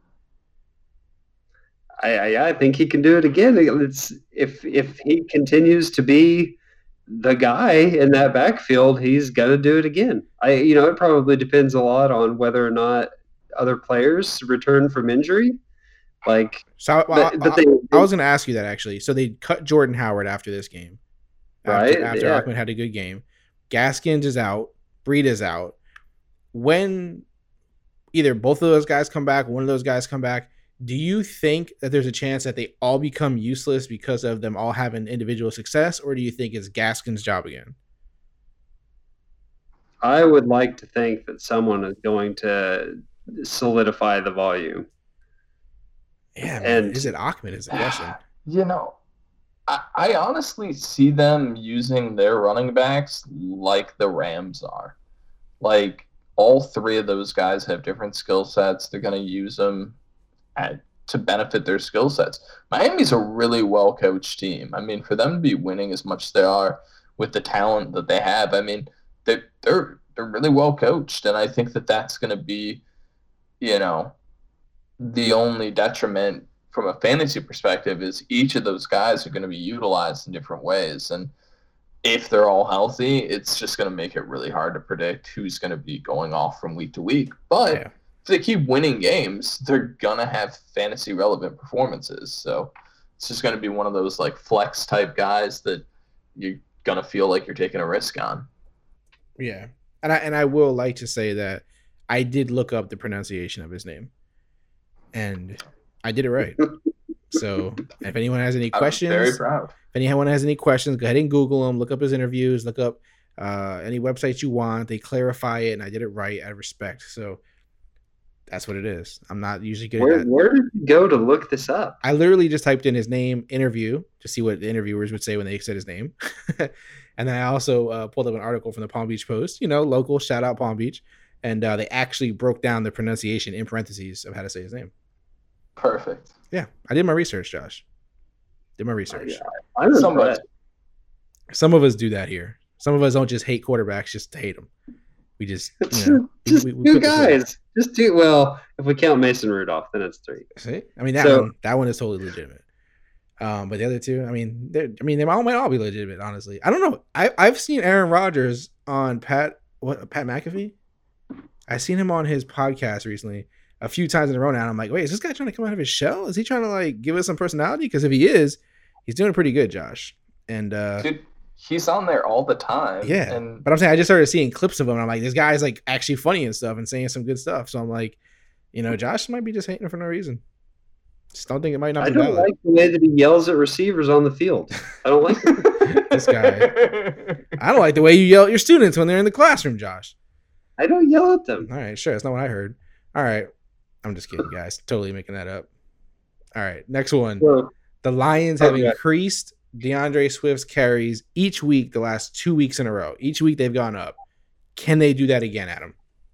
Speaker 7: I think he can do it again. It's if he continues to be the guy in that backfield, he's got to do it again. It probably depends a lot on whether or not other players return from injury. Like,
Speaker 6: so I was going to ask you that actually. So they cut Jordan Howard after this game, after Ahmed had a good game. Gaskins is out, Breed is out. When either both of those guys come back, one of those guys come back, do you think that there's a chance that they all become useless because of them all having individual success, or do you think it's Gaskins' job again?
Speaker 7: I would like to think that someone is going to solidify the volume.
Speaker 6: Yeah, man. And is it Ahmed is the question.
Speaker 8: I honestly see them using their running backs like the Rams are. Like, all 3 of those guys have different skill sets. They're going to use them to benefit their skill sets. Miami's a really well-coached team. I mean, for them to be winning as much as they are with the talent that they have, I mean, they're really well-coached, and I think that that's going to be, the only detriment from a fantasy perspective is each of those guys are going to be utilized in different ways, and if they're all healthy, it's just going to make it really hard to predict who's going to be going off from week to week. But if they keep winning games, they're going to have fantasy relevant performances. So it's just going to be one of those like flex type guys that you're going to feel like you're taking a risk on.
Speaker 6: Yeah. And I will like to say that I did look up the pronunciation of his name, and I did it right. So if anyone has any questions,
Speaker 8: I'm very proud.
Speaker 6: If anyone has any questions, go ahead and Google him. Look up his interviews. Look up any websites you want. They clarify it, and I did it right out of respect. So that's what it is. I'm not usually good at that.
Speaker 7: Where did you go to look this up?
Speaker 6: I literally just typed in his name, interview, to see what the interviewers would say when they said his name. And then I also pulled up an article from the Palm Beach Post, local, shout out Palm Beach. And they actually broke down the pronunciation in parentheses of how to say his name.
Speaker 8: Perfect.
Speaker 6: Yeah, I did my research, Josh. Did my research. Some of us do that here. Some of us don't just hate quarterbacks just to hate them. We just,
Speaker 7: two guys. Just two. Well, if we count Mason Rudolph, then it's three.
Speaker 6: See, I mean that one is totally legitimate. But the other two, they might all be legitimate. Honestly, I don't know. I've seen Aaron Rodgers on Pat McAfee. I've seen him on his podcast recently a few times in a row now. And I'm like, wait, is this guy trying to come out of his shell? Is he trying to like give us some personality? Because if he is, he's doing pretty good, Josh. And
Speaker 8: dude, he's on there all the time.
Speaker 6: Yeah, but I'm saying I just started seeing clips of him, and I'm like, this guy's like actually funny and stuff, and saying some good stuff. So I'm like, Josh might be just hating for no reason. Just don't think it might not be valid.
Speaker 7: I don't like the way that he yells at receivers on the field. I don't like
Speaker 6: this guy. I don't like the way you yell at your students when they're in the classroom, Josh.
Speaker 7: I don't yell at them.
Speaker 6: All right, sure. That's not what I heard. All right. I'm just kidding, guys. Totally making that up. All right, next one. The Lions have increased DeAndre Swift's carries each week the last 2 weeks in a row. Each week they've gone up. Can they do that again, Adam?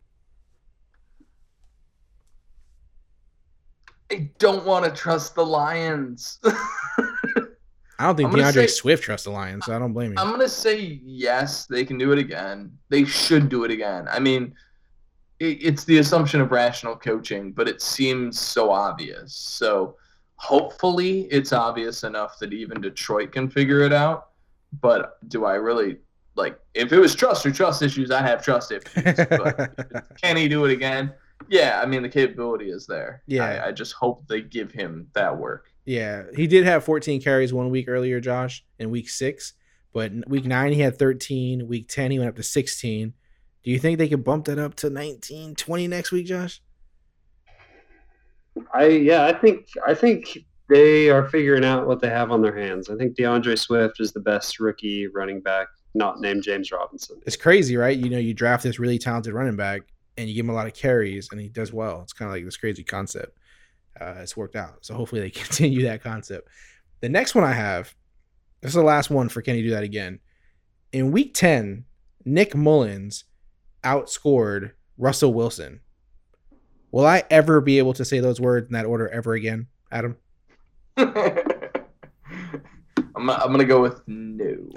Speaker 8: I don't want to trust the Lions.
Speaker 6: I don't think DeAndre Swift trusts the Lions, so I don't blame you.
Speaker 8: I'm going to say yes, they can do it again. They should do it again. I mean, it's the assumption of rational coaching, but it seems so obvious. So hopefully it's obvious enough that even Detroit can figure it out. But do I really if it was trust or trust issues, I'd have trust issues. But can he do it again? Yeah, I mean, the capability is there.
Speaker 6: Yeah.
Speaker 8: I just hope they give him that work.
Speaker 6: Yeah, he did have 14 carries 1 week earlier, Josh, in week 6. But week 9, he had 13. Week 10, he went up to 16. Do you think they could bump that up to 19, 20 next week, Josh?
Speaker 7: I think they are figuring out what they have on their hands. I think DeAndre Swift is the best rookie running back not named James Robinson.
Speaker 6: It's crazy, right? You draft this really talented running back and you give him a lot of carries and he does well. It's kind of like this crazy concept. It's worked out. So hopefully they continue that concept. The next one I have, this is the last one for can he do that again? In week 10, Nick Mullins outscored Russell Wilson. Will I ever be able to say those words in that order ever again, Adam?
Speaker 8: I'm gonna go with no.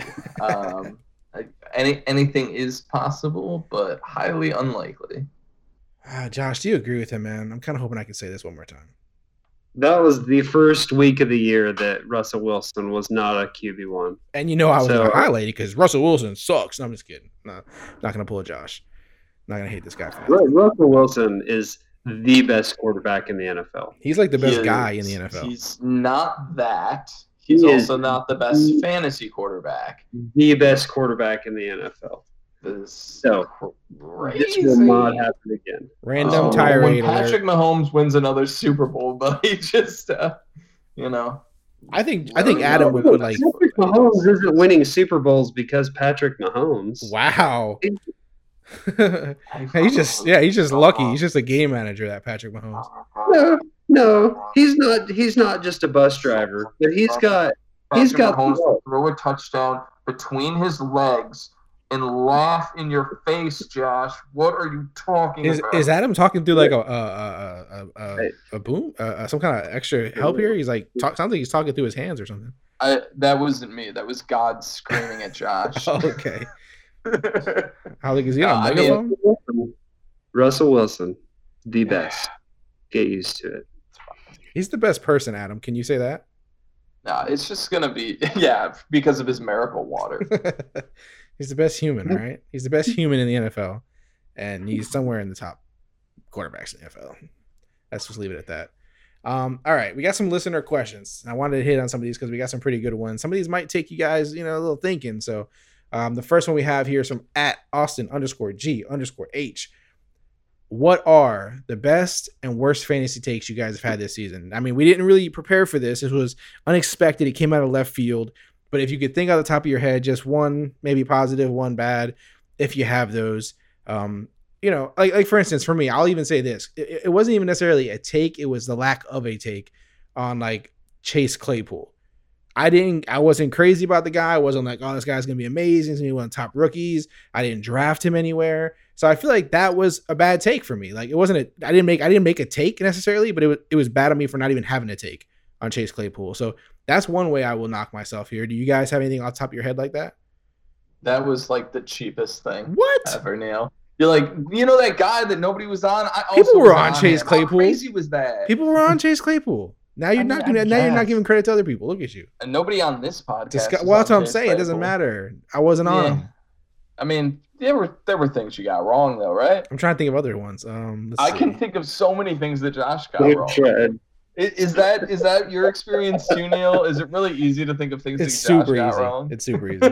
Speaker 8: Anything is possible, but highly unlikely.
Speaker 6: Josh, do you agree with him, man? I'm kind of hoping I can say this one more time.
Speaker 7: That was the first week of the year that Russell Wilson was not a QB1.
Speaker 6: And I was going to highlight it because Russell Wilson sucks. No, I'm just kidding. No, I'm not going to pull a Josh. I'm not going to hate this guy for that.
Speaker 7: Russell Wilson is the best quarterback in the NFL.
Speaker 6: He's like the best guy in the NFL.
Speaker 8: He's not that. He's also not the best fantasy quarterback.
Speaker 7: The best quarterback in the NFL. So
Speaker 8: crazy.
Speaker 7: This will not happen again.
Speaker 6: Random tirade.
Speaker 8: When Patrick Mahomes wins another Super Bowl, but he just,
Speaker 6: I think Adam would like.
Speaker 7: Patrick Mahomes isn't winning Super Bowls because Patrick Mahomes.
Speaker 6: Wow. he's just lucky. He's just a game manager, that Patrick Mahomes.
Speaker 7: No, he's not. He's not just a bus driver, but he's got
Speaker 8: Mahomes throw a touchdown between his legs and laugh in your face, Josh. What are you talking about?
Speaker 6: Is Adam talking through like a boom, some kind of extra help here? He's like sounds like he's talking through his hands or something.
Speaker 8: That wasn't me. That was God screaming at Josh.
Speaker 6: Oh, okay. How like is he on a microphone?
Speaker 7: Russell Wilson, the best. Get used to it.
Speaker 6: He's the best person, Adam. Can you say that?
Speaker 8: No, it's just gonna be because of his miracle water.
Speaker 6: He's the best human, right? He's the best human in the NFL, and he's somewhere in the top quarterbacks in the NFL. Let's just leave it at that. All right, we got some listener questions. I wanted to hit on some of these because we got some pretty good ones. Some of these might take you guys, a little thinking. So, the first one we have here is from @Austin_G_H. What are the best and worst fantasy takes you guys have had this season? I mean, we didn't really prepare for this. This was unexpected. It came out of left field. But if you could think out the top of your head, just one maybe positive, one bad, if you have those, like for instance, for me, I'll even say this. It wasn't even necessarily a take. It was the lack of a take on like Chase Claypool. I wasn't crazy about the guy. I wasn't like, oh, this guy's going to be amazing. He's going to be one of the top rookies. I didn't draft him anywhere. So I feel like that was a bad take for me. Like I didn't make a take necessarily, but it was bad on me for not even having a take on Chase Claypool. So that's one way I will knock myself here. Do you guys have anything off the top of your head like that?
Speaker 8: That was like the cheapest thing ever, Neil. You're like, that guy that nobody was on?
Speaker 6: People were on Chase Claypool.
Speaker 8: How crazy was that?
Speaker 6: People were on Chase Claypool. Now you're not giving credit to other people. Look at you.
Speaker 8: And nobody on this podcast.
Speaker 6: Well, that's what I'm saying. It doesn't matter. I wasn't on him.
Speaker 8: I mean, there were things you got wrong though, right?
Speaker 6: I'm trying to think of other ones.
Speaker 8: I can think of so many things that Josh got wrong. Is that your experience too, Neil? Is it really easy to think of things that Josh got wrong?
Speaker 6: It's super easy.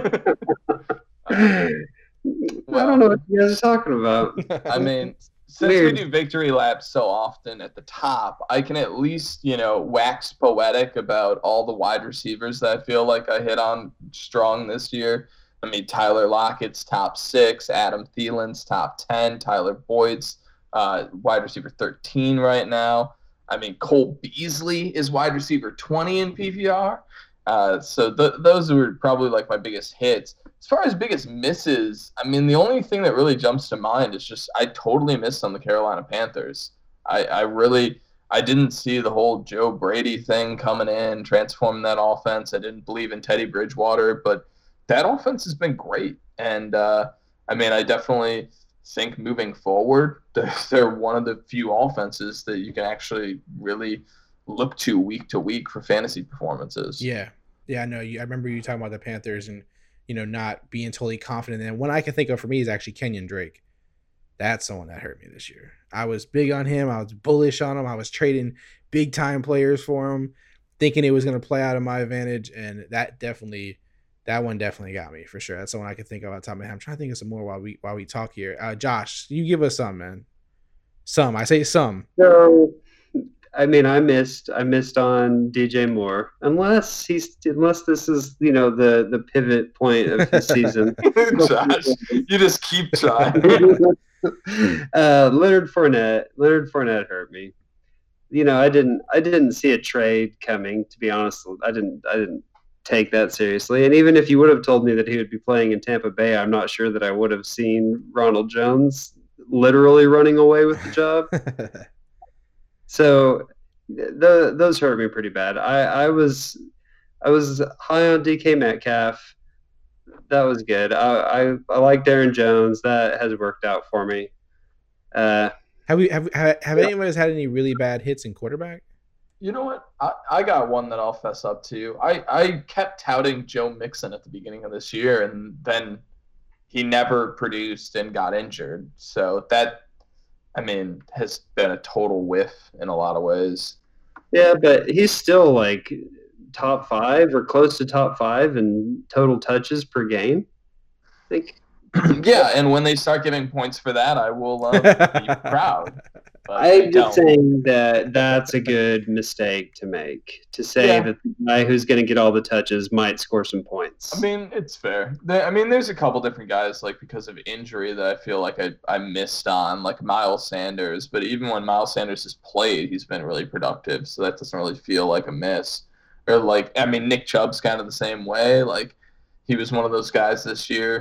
Speaker 7: I don't know what you guys are talking about.
Speaker 8: I mean, since we do victory laps so often at the top, I can at least, wax poetic about all the wide receivers that I feel like I hit on strong this year. I mean, Tyler Lockett's top 6, Adam Thielen's top 10, Tyler Boyd's wide receiver 13 right now. I mean, Cole Beasley is wide receiver 20 in PPR. So those were probably like my biggest hits. As far as biggest misses, I mean, the only thing that really jumps to mind is just I totally missed on the Carolina Panthers. I didn't see the whole Joe Brady thing coming in, transforming that offense. I didn't believe in Teddy Bridgewater, but that offense has been great. And, I definitely think moving forward, they're one of the few offenses that you can actually really look to week for fantasy performances.
Speaker 6: Yeah. Yeah, I know. I remember you talking about the Panthers and, not being totally confident. And one I can think of for me is actually Kenyon Drake. That's someone that hurt me this year. I was big on him. I was bullish on him. I was trading big time players for him, thinking it was going to play out of my advantage. And that one definitely got me for sure. That's the one I can think of on top of my head. I'm trying to think of some more while we talk here. Josh, you give us some, man. Some. I say some.
Speaker 7: So, I mean, I missed on DJ Moore, unless this is the pivot point of his season.
Speaker 8: Josh, you just keep trying.
Speaker 7: Leonard Fournette hurt me. I didn't see a trade coming. To be honest, I didn't take that seriously. And even if you would have told me that he would be playing in Tampa Bay, I'm not sure that I would have seen Ronald Jones literally running away with the job. So those hurt me pretty bad. I was high on DK Metcalf. That was good. I like Darren Jones. That has worked out for me.
Speaker 6: Have anyone had any really bad hits in quarterback?
Speaker 8: You know what? I got one that I'll fess up to. I kept touting Joe Mixon at the beginning of this year, and then he never produced and got injured. So that, has been a total whiff in a lot of ways.
Speaker 7: Yeah, but he's still like top 5 or close to top 5 in total touches per game, I think.
Speaker 8: Yeah, and when they start giving points for that, I will be proud.
Speaker 7: I'm just saying that's a good mistake to make, to say that the guy who's going to get all the touches might score some points.
Speaker 8: It's fair. There's a couple different guys, like, because of injury that I feel like I missed on, like Miles Sanders. But even when Miles Sanders has played, he's been really productive, so that doesn't really feel like a miss. Or, Nick Chubb's kind of the same way. Like, he was one of those guys this year.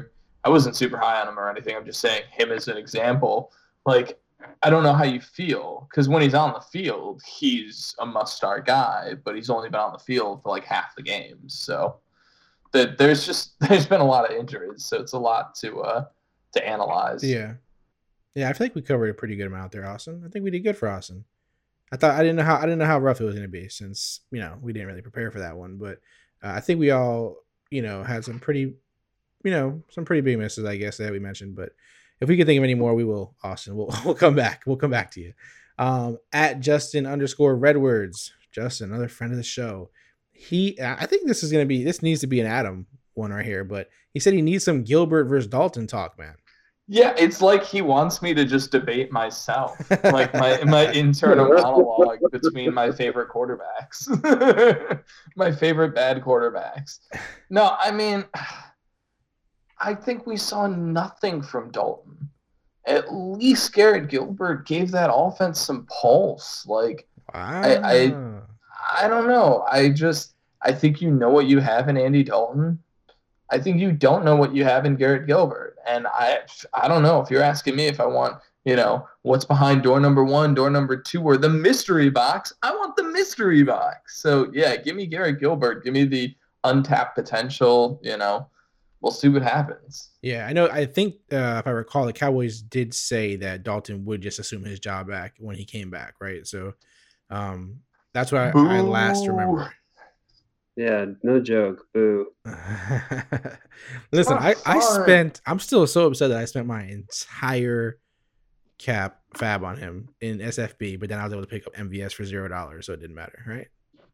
Speaker 8: I wasn't super high on him or anything. I'm just saying him as an example. Like, I don't know how you feel, because when he's on the field, he's a must-start guy, but he's only been on the field for like half the games. So there's been a lot of injuries, so it's a lot to analyze.
Speaker 6: Yeah, I feel like we covered a pretty good amount there, Austin. I think we did good for Austin. I didn't know how rough it was going to be, since we didn't really prepare for that one, but I think we all had some pretty big misses, I guess, that we mentioned. But if we can think of any more, we will, Austin. We'll come back. We'll come back to you. At Justin_Redwords. Justin, another friend of the show. I think this needs to be an Adam one right here, but he said he needs some Gilbert versus Dalton talk, man.
Speaker 8: Yeah, it's like he wants me to just debate myself, like my internal monologue between my favorite quarterbacks, my favorite bad quarterbacks. No, I mean, I think we saw nothing from Dalton. At least Garrett Gilbert gave that offense some pulse. Like, wow. I don't know. I think you know what you have in Andy Dalton. I think you don't know what you have in Garrett Gilbert. And I don't know. If you're asking me if I want, what's behind door number 1, door number 2, or the mystery box, I want the mystery box. So, yeah, give me Garrett Gilbert. Give me the untapped potential, We'll see what happens.
Speaker 6: Yeah, I know. I think if I recall, the Cowboys did say that Dalton would just assume his job back when he came back, right? So that's what I last remember.
Speaker 7: Yeah, no joke. Boo.
Speaker 6: Listen, I'm still so upset that I spent my entire cap fab on him in SFB, but then I was able to pick up MVS for $0, so it didn't matter, right?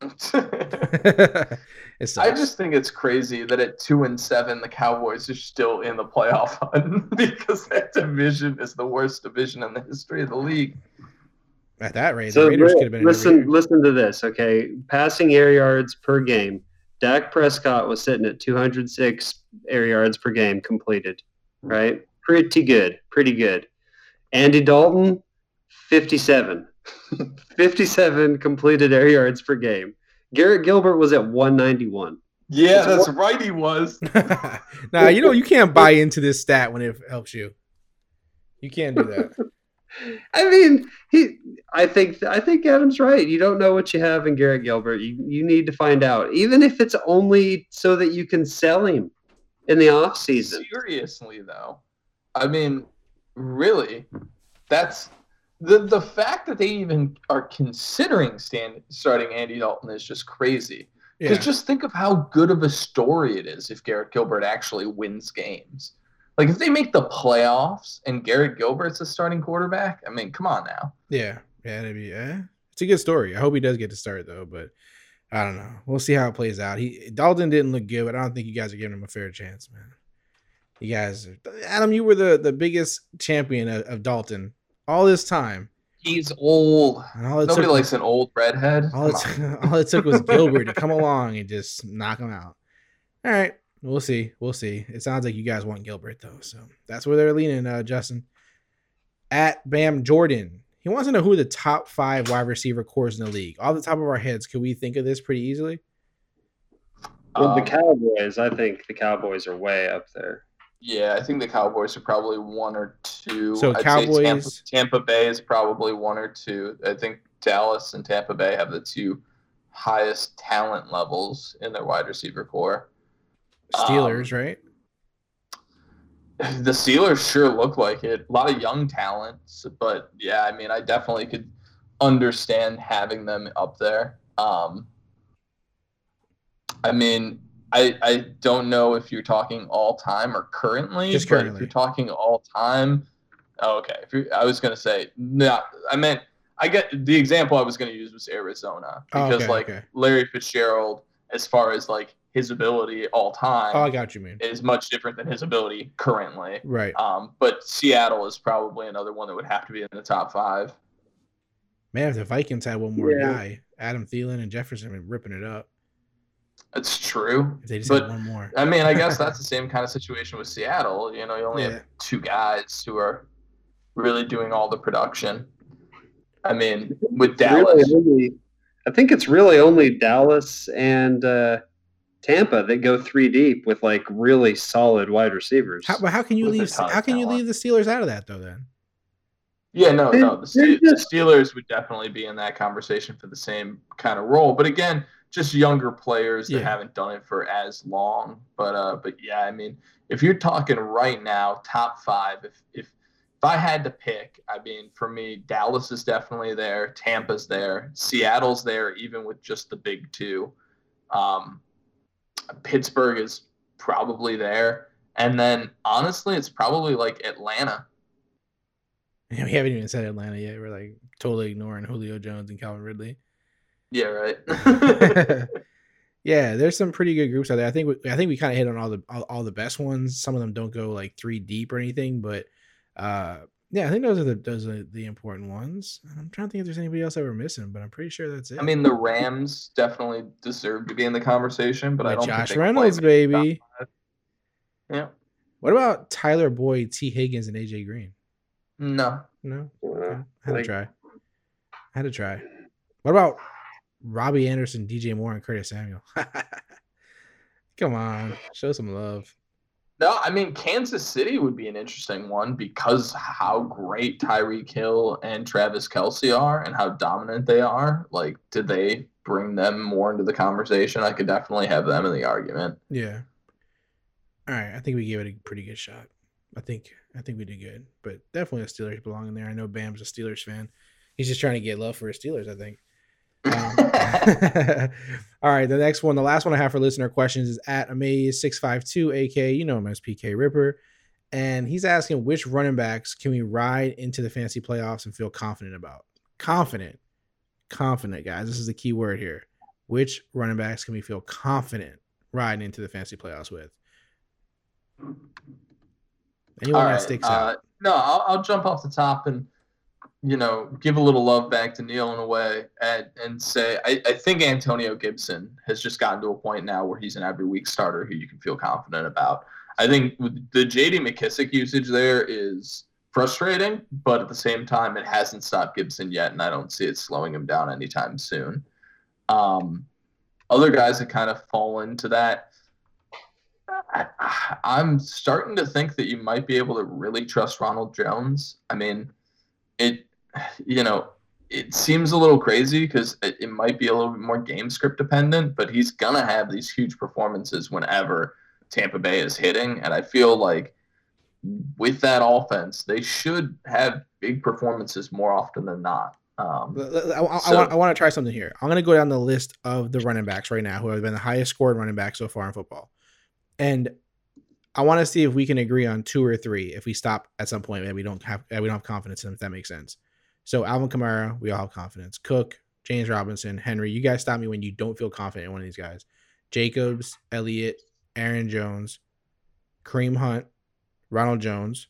Speaker 8: I just think it's crazy that at 2-7 the Cowboys are still in the playoff hunt because that division is the worst division in the history of the league.
Speaker 6: At that rate, the Raiders could have been.
Speaker 7: Listen to this, okay? Passing air yards per game. Dak Prescott was sitting at 206 air yards per game completed, right? Pretty good. Andy Dalton, 57. 57 completed air yards per game. Garrett Gilbert was at 191.
Speaker 8: Yeah, that's right, he was.
Speaker 6: Now, you can't buy into this stat when it helps you. You can't do that.
Speaker 7: I mean, I think Adam's right. You don't know what you have in Garrett Gilbert. You need to find out, even if it's only so that you can sell him in the offseason.
Speaker 8: Seriously, though. I mean, really, that's the fact that they even are considering starting Andy Dalton is just crazy. Because just think of how good of a story it is if Garrett Gilbert actually wins games. Like, if they make the playoffs and Garrett Gilbert's a starting quarterback, I mean, come on now.
Speaker 6: Yeah, it'd be, it's a good story. I hope he does get to start, though, but I don't know. We'll see how it plays out. Dalton didn't look good, but I don't think you guys are giving him a fair chance, man. You guys Adam, you were the biggest champion of Dalton all this time.
Speaker 8: He's old. Nobody likes an old redhead.
Speaker 6: All it took was Gilbert to come along and just knock him out. All right. We'll see. It sounds like you guys want Gilbert, though. So that's where they're leaning, Justin. At Bam Jordan. He wants to know who the top 5 wide receiver cores in the league. Off the top of our heads, could we think of this pretty easily?
Speaker 7: Well, the Cowboys, I think the Cowboys are way up there.
Speaker 8: Yeah, I think the Cowboys are probably 1 or 2.
Speaker 6: So I'd
Speaker 8: say Tampa Bay is probably 1 or 2. I think Dallas and Tampa Bay have the 2 highest talent levels in their wide receiver core.
Speaker 6: Steelers, right?
Speaker 8: The Steelers sure look like it. A lot of young talent, but yeah, I mean, I definitely could understand having them up there. I mean, I don't know if you're talking all time or currently.
Speaker 6: Just currently.
Speaker 8: If you're talking all time, okay. I was gonna say no. I get the example I was gonna use was Arizona because Larry Fitzgerald, as far as like his ability all time.
Speaker 6: Oh, I got you, man.
Speaker 8: Is much different than his ability currently.
Speaker 6: Right.
Speaker 8: But Seattle is probably another one that would have to be in the top 5.
Speaker 6: Man, if the Vikings had one more guy, Adam Thielen and Jefferson have been ripping it up.
Speaker 8: It's true.
Speaker 6: If they just had one more.
Speaker 8: I mean, I guess that's the same kind of situation with Seattle. You only have 2 guys who are really doing all the production. I mean, with Dallas.
Speaker 7: I think it's really only Dallas and Tampa that go 3 deep with like really solid wide receivers.
Speaker 6: How can you
Speaker 8: With a
Speaker 6: leave?
Speaker 8: ton of
Speaker 6: How can you
Speaker 8: talent.
Speaker 6: leave the Steelers out of that though? Then
Speaker 8: Yeah, no. The
Speaker 7: They're just-
Speaker 8: Steelers would definitely be in that conversation for the same kind of role. But again, just younger players that
Speaker 6: Yeah.
Speaker 8: haven't done it for as long. But yeah, I mean, if you're talking right now, top 5, if I had to pick, I mean, for me, Dallas is definitely there, Tampa's there, Seattle's there, even with just the big 2. Pittsburgh is probably there, and then honestly, it's probably like Atlanta.
Speaker 6: we haven't even said Atlanta yet. We're like totally ignoring Julio Jones and Calvin Ridley.
Speaker 8: Yeah, right.
Speaker 6: Yeah, there's some pretty good groups out there. I think we kind of hit on all the best ones. Some of them don't go like 3 deep or anything, but yeah, I think those are the important ones. I'm trying to think if there's anybody else that we're missing, but I'm pretty sure that's it.
Speaker 8: I mean, the Rams definitely deserve to be in the conversation, but I
Speaker 6: With
Speaker 8: don't
Speaker 6: Josh
Speaker 8: think they
Speaker 6: Reynolds,
Speaker 8: play in the
Speaker 6: baby.
Speaker 8: top 5. Yeah.
Speaker 6: What about Tyler Boyd, T. Higgins, and AJ Green?
Speaker 8: No.
Speaker 6: No,
Speaker 7: Uh,
Speaker 6: had
Speaker 7: like-
Speaker 6: to try. What about Robbie Anderson, DJ Moore, and Curtis Samuel? Come on, show some love.
Speaker 8: No, I mean, Kansas City would be an interesting one because how great Tyreek Hill and Travis Kelce are and how dominant they are. Like, did they bring them more into the conversation? I could definitely have them in the argument.
Speaker 6: Yeah. All right, I think we gave it a pretty good shot. I think we did good, but definitely the Steelers belong in there. I know Bam's a Steelers fan. He's just trying to get love for his Steelers, I think. All right, the next one, the last one I have for listener questions is at Amaze652, aka you know him as PK Ripper, and he's asking which running backs can we ride into the fantasy playoffs and feel confident about? Confident, guys. This is the key word here. Which running backs can we feel confident riding into the fantasy playoffs with? Anyone
Speaker 8: All
Speaker 6: that
Speaker 8: right,
Speaker 6: sticks out?
Speaker 8: No, I'll jump off the top and give a little love back to Neil in a way and say I think Antonio Gibson has just gotten to a point now where he's an every week starter who you can feel confident about. I think the J.D. McKissick usage there is frustrating, but at the same time, it hasn't stopped Gibson yet, and I don't see it slowing him down anytime soon. Other guys that kind of fall into that, I'm starting to think that you might be able to really trust Ronald Jones. I mean, it seems a little crazy because it might be a little bit more game script dependent, but he's going to have these huge performances whenever Tampa Bay is hitting. And I feel like with that offense, they should have big performances more often than not.
Speaker 6: I want to try something here. I'm going to go down the list of the running backs right now who have been the highest scored running back so far in football. And I want to see if we can agree on 2 or 3 if we stop at some point and we don't have confidence in them, if that makes sense. So Alvin Kamara, we all have confidence. Cook, James Robinson, Henry. You guys stop me when you don't feel confident in one of these guys. Jacobs, Elliott, Aaron Jones, Kareem Hunt, Ronald Jones.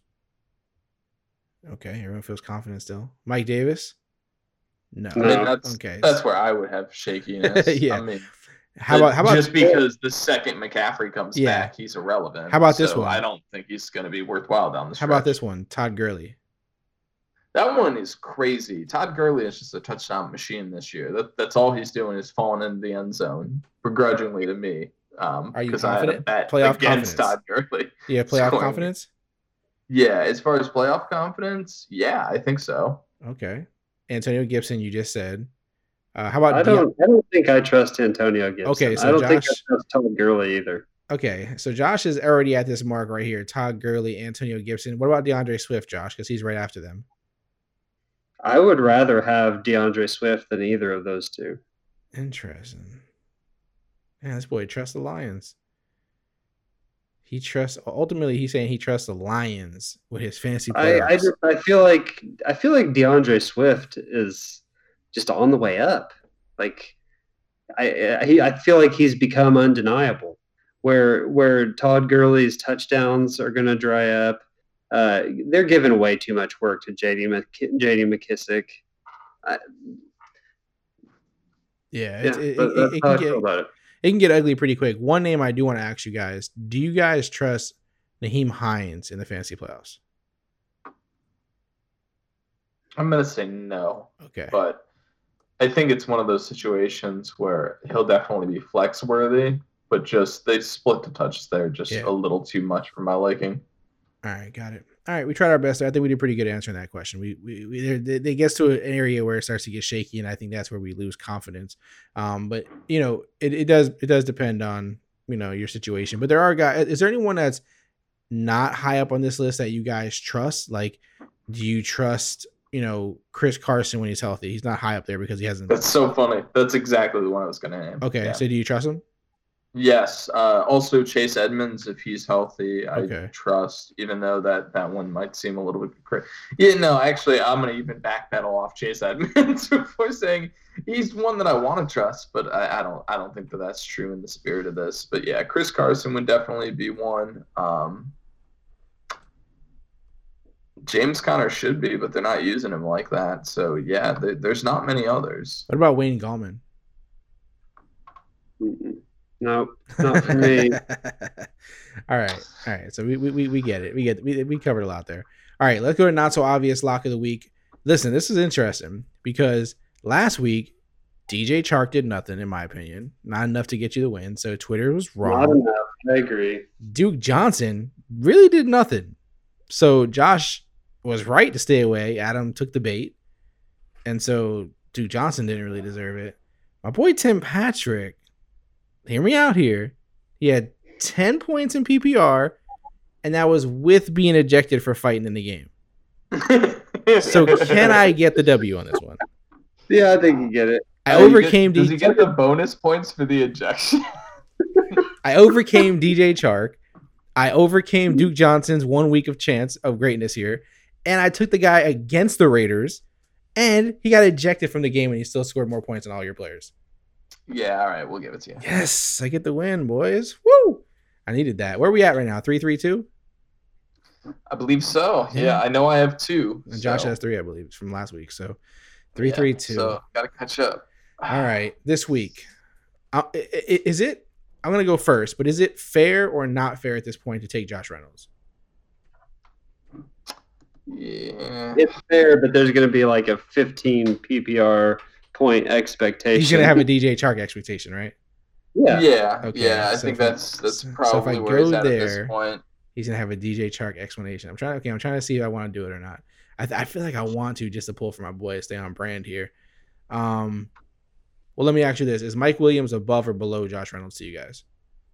Speaker 6: Okay, everyone feels confident still. Mike Davis? No.
Speaker 8: I mean,
Speaker 6: Okay.
Speaker 8: that's where I would have shakiness.
Speaker 6: Yeah.
Speaker 8: I mean,
Speaker 6: How about
Speaker 8: just because the second McCaffrey comes
Speaker 6: Yeah.
Speaker 8: back, he's irrelevant.
Speaker 6: How about this
Speaker 8: So
Speaker 6: one?
Speaker 8: I don't think he's going to be worthwhile down the
Speaker 6: How
Speaker 8: stretch.
Speaker 6: about this one? Todd Gurley.
Speaker 8: That one is crazy. Todd Gurley is just a touchdown machine this year. That's all he's doing is falling into the end zone, begrudgingly to me.
Speaker 6: Are you
Speaker 8: because I had a
Speaker 6: confident?
Speaker 8: bet
Speaker 6: Playoff
Speaker 8: against
Speaker 6: confidence.
Speaker 8: Todd Gurley.
Speaker 6: Yeah, playoff
Speaker 8: Scoring.
Speaker 6: confidence?
Speaker 8: Yeah, as far as playoff confidence, yeah, I think so.
Speaker 6: Okay. Antonio Gibson, you just said. How about
Speaker 7: I don't think I trust Antonio Gibson.
Speaker 6: Okay, so
Speaker 7: I don't think I
Speaker 6: Josh-
Speaker 7: trust Todd Gurley either.
Speaker 6: Okay, so Josh is already at this mark right here. Todd Gurley, Antonio Gibson. What about DeAndre Swift, Josh? Because he's right after them.
Speaker 7: I would rather have DeAndre Swift than either of those two.
Speaker 6: Interesting. Man, this boy trusts the Lions. He's saying he trusts the Lions with his fantasy playoffs.
Speaker 7: I feel like DeAndre Swift is just on the way up. Like I feel like he's become undeniable. Where Todd Gurley's touchdowns are going to dry up. They're giving away too much work to J.D. McKissick.
Speaker 6: It
Speaker 7: that's how I feel
Speaker 6: can
Speaker 7: about it.
Speaker 6: it can get ugly pretty quick. One name I do want to ask you guys: do you guys trust Naheem Hines in the fantasy playoffs?
Speaker 8: I'm going to say no,
Speaker 6: Okay.
Speaker 8: but I think it's one of those situations where he'll definitely be flex worthy, but just they split the touches there just a little too much for my liking.
Speaker 6: All right, got it. All right, we tried our best there. I think we did pretty good answering that question. It gets to an area where it starts to get shaky, and I think that's where we lose confidence. But it does depend on your situation. But there are guys. Is there anyone that's not high up on this list that you guys trust? Like, do you trust Chris Carson when he's healthy? He's not high up there because he hasn't.
Speaker 8: That's so funny. That's exactly the one I was going to name.
Speaker 6: Okay, so do you trust him?
Speaker 8: Yes. Also, Chase Edmonds, if he's healthy, I trust, even though that one might seem a little bit crazy. Yeah, no, actually, I'm going to even backpedal off Chase Edmonds before saying he's one that I want to trust, but I don't think that's true in the spirit of this. But yeah, Chris Carson would definitely be one. James Conner should be, but they're not using him like that. So yeah, there's not many others.
Speaker 6: What about Wayne Gallman?
Speaker 7: No, not for me.
Speaker 6: All right. So we get it. We covered a lot there. All right, let's go to not so obvious lock of the week. Listen, this is interesting because last week DJ Chark did nothing, in my opinion, not enough to get you the win. So Twitter was wrong.
Speaker 7: Not enough. I agree.
Speaker 6: Duke Johnson really did nothing. So Josh was right to stay away. Adam took the bait, and so Duke Johnson didn't really deserve it. My boy Tim Patrick. Hear me out here. He had 10 points in PPR, and that was with being ejected for fighting in the game. So can I get the W on this one?
Speaker 7: Yeah, I think you get it.
Speaker 8: Does he get the bonus points for the ejection?
Speaker 6: I overcame DJ Chark. I overcame Duke Johnson's 1 week of chance of greatness here, and I took the guy against the Raiders, and he got ejected from the game, and he still scored more points than all your players.
Speaker 8: Yeah, all right, we'll give it to you.
Speaker 6: Yes, I get the win, boys. Woo! I needed that. Where are we at right now? 3-3-2?
Speaker 8: I believe so. Yeah, I know I have 2.
Speaker 6: And Josh has 3, I believe, from last week. So 3-3-2.
Speaker 8: So got to catch up.
Speaker 6: All right, this week. Is it? I'm going to go first, but is it fair or not fair at this point to take Josh Reynolds?
Speaker 8: Yeah.
Speaker 7: It's fair, but there's going to be like a 15 PPR point expectation.
Speaker 6: He's going to have a DJ Chark expectation, right?
Speaker 7: Yeah.
Speaker 8: Okay. Yeah, I think that's probably where he's at this point.
Speaker 6: He's going to have a DJ Chark explanation. I'm trying to see if I want to do it or not. I feel like I want to, just to pull for my boy, stay on brand here. Well, let me ask you this. Is Mike Williams above or below Josh Reynolds to you guys?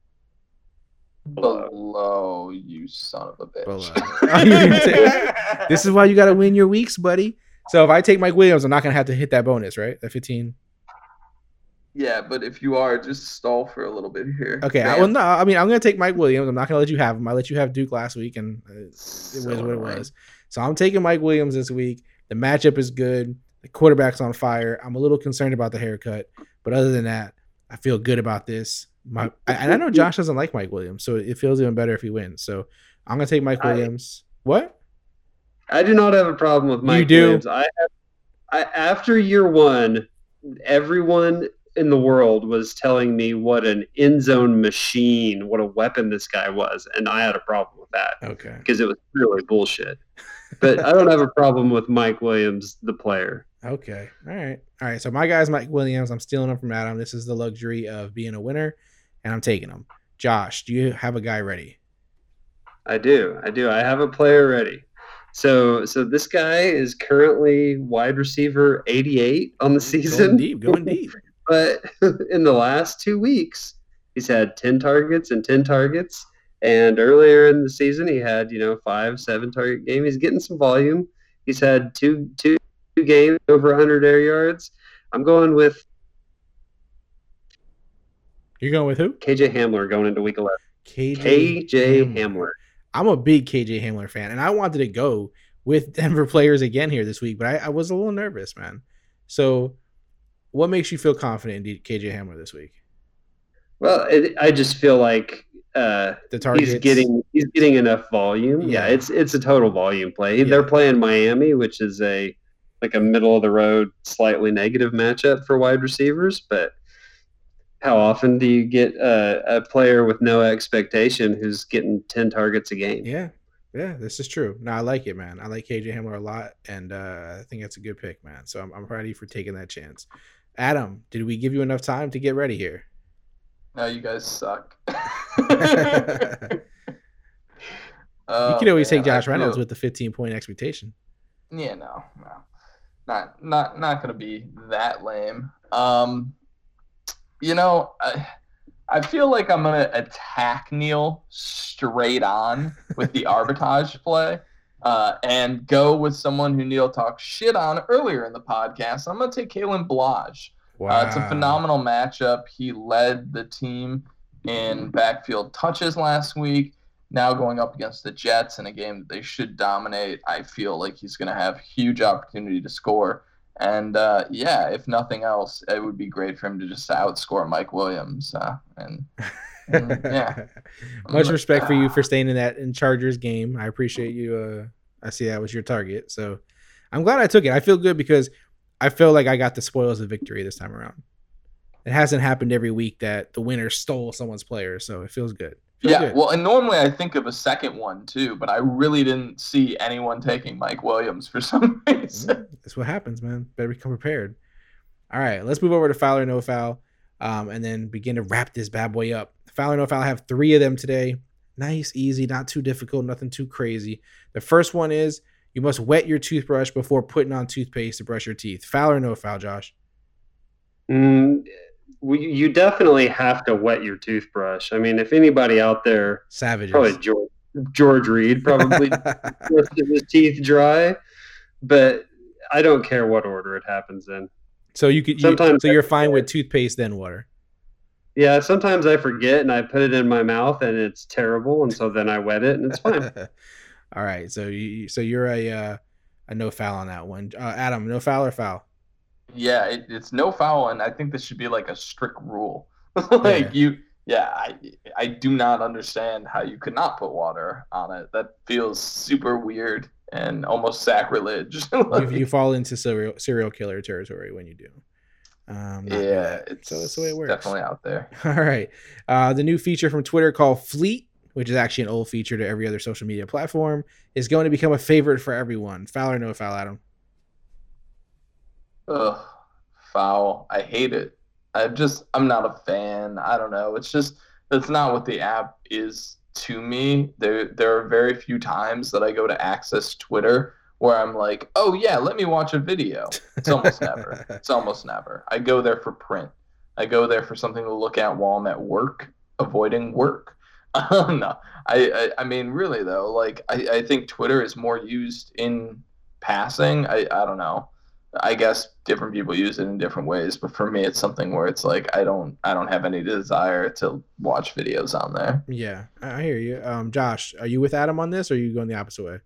Speaker 8: Below, you son of a bitch.
Speaker 6: Below. This is why you got to win your weeks, buddy. So if I take Mike Williams, I'm not going to have to hit that bonus, right? That 15.
Speaker 8: Yeah, but if you are, just stall for a little bit here.
Speaker 6: Okay. I'm going to take Mike Williams. I'm not going to let you have him. I let you have Duke last week, and it was what it was. So I'm taking Mike Williams this week. The matchup is good. The quarterback's on fire. I'm a little concerned about the haircut, but other than that, I feel good about this. And I know Josh doesn't like Mike Williams, so it feels even better if he wins. So I'm going to take Mike Williams. What?
Speaker 7: I do not have a problem with Mike Williams. After year one, everyone in the world was telling me what an end zone machine, what a weapon this guy was, and I had a problem with that.
Speaker 6: Okay.
Speaker 7: Because it was really bullshit. But I don't have a problem with Mike Williams, the player.
Speaker 6: Okay. All right. So my guy's Mike Williams. I'm stealing him from Adam. This is the luxury of being a winner, and I'm taking him. Josh, do you have a guy ready?
Speaker 7: I do. I have a player ready. So this guy is currently wide receiver 88 on the season.
Speaker 6: Going deep.
Speaker 7: But in the last 2 weeks, he's had 10 targets and 10 targets. And earlier in the season, he had, 5-7 target game. He's getting some volume. He's had two games over 100 air yards. I'm going with.
Speaker 6: You're going with who?
Speaker 7: KJ Hamler going into week 11.
Speaker 6: KJ
Speaker 7: Hamler.
Speaker 6: I'm a big KJ Hamler fan, and I wanted to go with Denver players again here this week, but I was a little nervous, man. So what makes you feel confident in KJ Hamler this week?
Speaker 7: Well, I just feel like
Speaker 6: the targets,
Speaker 7: he's getting enough volume. Yeah, it's a total volume play. They're playing Miami, which is a middle of the road, slightly negative matchup for wide receivers. But how often do you get a player with no expectation who's getting 10 targets a game?
Speaker 6: Yeah, this is true. No, I like it, man. I like KJ Hamler a lot, and I think that's a good pick, man. So I'm proud of you for taking that chance. Adam, did we give you enough time to get ready here?
Speaker 8: No, you guys suck.
Speaker 6: You can always take Josh
Speaker 8: I
Speaker 6: Reynolds
Speaker 8: feel-
Speaker 6: with the 15-point expectation.
Speaker 8: Yeah, no. Not gonna be that lame. I feel like I'm gonna attack Neil straight on with the arbitrage play, and go with someone who Neil talked shit on earlier in the podcast. I'm gonna take Kalen Balaj.
Speaker 6: Wow.
Speaker 8: It's a phenomenal matchup. He led the team in backfield touches last week. Now going up against the Jets in a game that they should dominate, I feel like he's going to have huge opportunity to score. And, if nothing else, it would be great for him to just outscore Mike Williams. Yeah.
Speaker 6: Much respect for you for staying in Chargers game. I appreciate you. I see that was your target. So I'm glad I took it. I feel good because I feel like I got the spoils of victory this time around. It hasn't happened every week that the winner stole someone's player, so it feels good. Good.
Speaker 8: Well, and normally I think of a second one too, but I really didn't see anyone taking Mike Williams for some reason.
Speaker 6: That's what happens, man. Better become prepared. All right, let's move over to foul or no foul, and then begin to wrap this bad boy up. Foul or no foul, I have 3 of them today. Nice, easy, not too difficult, nothing too crazy. The first one is you must wet your toothbrush before putting on toothpaste to brush your teeth. Foul or no foul, Josh?
Speaker 7: You definitely have to wet your toothbrush. I mean, if anybody out there,
Speaker 6: Savages.
Speaker 7: probably George Reed probably brushed his teeth dry, but I don't care what order it happens in.
Speaker 6: So you're fine with toothpaste then water.
Speaker 7: Yeah, sometimes I forget and I put it in my mouth and it's terrible, and so then I wet it and it's fine.
Speaker 6: All right, so you're a no foul on that one. Adam, no foul or foul?
Speaker 8: Yeah, it's no foul, and I think this should be like a strict rule. I do not understand how you could not put water on it. That feels super weird and almost sacrilege.
Speaker 6: You fall into serial killer territory when you do. So that's the way it works.
Speaker 8: Definitely out there.
Speaker 6: All right, the new feature from Twitter called Fleet, which is actually an old feature to every other social media platform, is going to become a favorite for everyone. Foul or no foul, Adam?
Speaker 8: Ugh, foul. I hate it. I'm not a fan. I don't know. That's not what the app is to me. There are very few times that I go to access Twitter where I'm like, oh yeah, let me watch a video. It's almost never. It's almost never. I go there for print. I go there for something to look at while I'm at work, avoiding work. No, I mean, really though, like I think Twitter is more used in passing. I don't know. I guess different people use it in different ways, but for me, it's something where it's like I don't have any desire to watch videos on there.
Speaker 6: Yeah, I hear you. Josh, are you with Adam on this, or are you going the opposite way?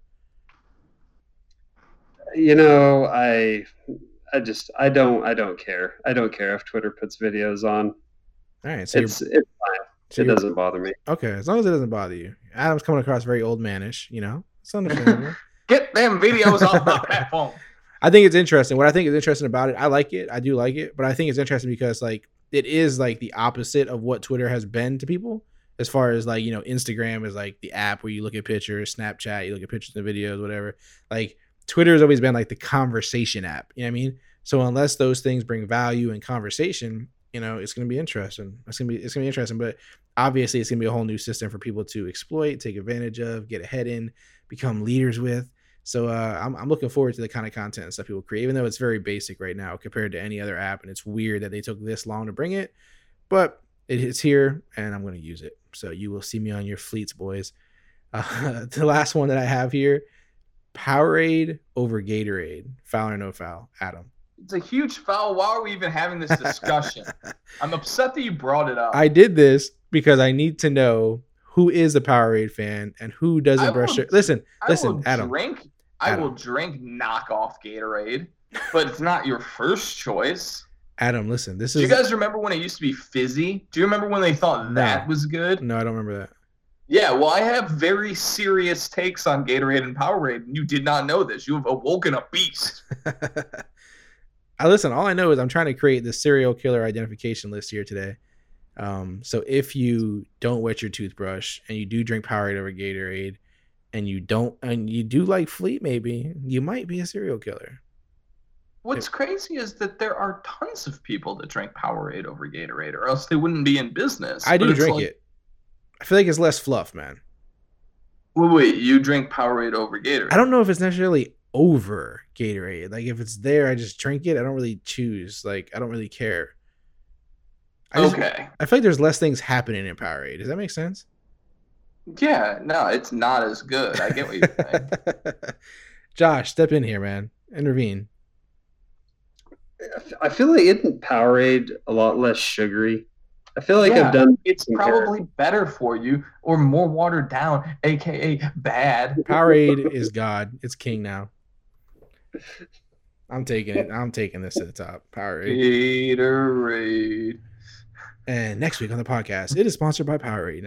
Speaker 7: You know, I don't care. I don't care if Twitter puts videos on.
Speaker 6: All right, so
Speaker 7: it's fine. It doesn't bother me.
Speaker 6: Okay, as long as it doesn't bother you. Adam's coming across very old manish. It's understandable.
Speaker 8: Get them videos off my platform.
Speaker 6: I think it's interesting. What I think is interesting about it, I like it. I do like it, but I think it's interesting because like it is like the opposite of what Twitter has been to people. As far as like, Instagram is like the app where you look at pictures, Snapchat, you look at pictures and videos, whatever. Like Twitter has always been like the conversation app. You know what I mean? So unless those things bring value and conversation, it's going to be interesting. It's going to be interesting, but obviously it's going to be a whole new system for people to exploit, take advantage of, get ahead in, become leaders with. So I'm looking forward to the kind of content and stuff people create, even though it's very basic right now compared to any other app. And it's weird that they took this long to bring it, but it's here and I'm going to use it. So you will see me on your fleets, boys. The last one that I have here, Powerade over Gatorade. Foul or no foul? Adam.
Speaker 8: It's a huge foul. Why are we even having this discussion? I'm upset that you brought it up.
Speaker 6: I did this because I need to know who is a Powerade fan and who doesn't brush their... Listen, Adam.
Speaker 8: I will drink knockoff Gatorade, but it's not your first choice.
Speaker 6: Adam, listen,
Speaker 8: Do you guys remember when it used to be fizzy? Do you remember when they thought that was good?
Speaker 6: No, I don't remember that.
Speaker 8: Yeah, well, I have very serious takes on Gatorade and Powerade, and you did not know this. You have awoken a beast.
Speaker 6: Listen, all I know is I'm trying to create the serial killer identification list here today. So if you don't wet your toothbrush and you do drink Powerade over Gatorade and you do like Fleet, maybe you might be a serial killer.
Speaker 8: What's crazy is that there are tons of people that drink Powerade over Gatorade, or else they wouldn't be in business.
Speaker 6: I do drink it. I feel like it's less fluff, man.
Speaker 8: Wait, you drink Powerade over Gatorade?
Speaker 6: I don't know if it's necessarily over Gatorade. Like, if it's there, I just drink it. I don't really choose. Like, I don't really care. I feel like there's less things happening in Powerade. Does that make sense?
Speaker 8: Yeah, no, it's not as good. I get what you're saying.
Speaker 6: Josh, step in here, man. Intervene.
Speaker 7: I feel like isn't Powerade a lot less sugary? I feel like I've done.
Speaker 8: It's probably better for you or more watered down, aka bad.
Speaker 6: Powerade is God. It's king now. I'm taking it. I'm taking this to the top. Powerade.
Speaker 8: Gatorade.
Speaker 6: And next week on the podcast, it is sponsored by Powerade.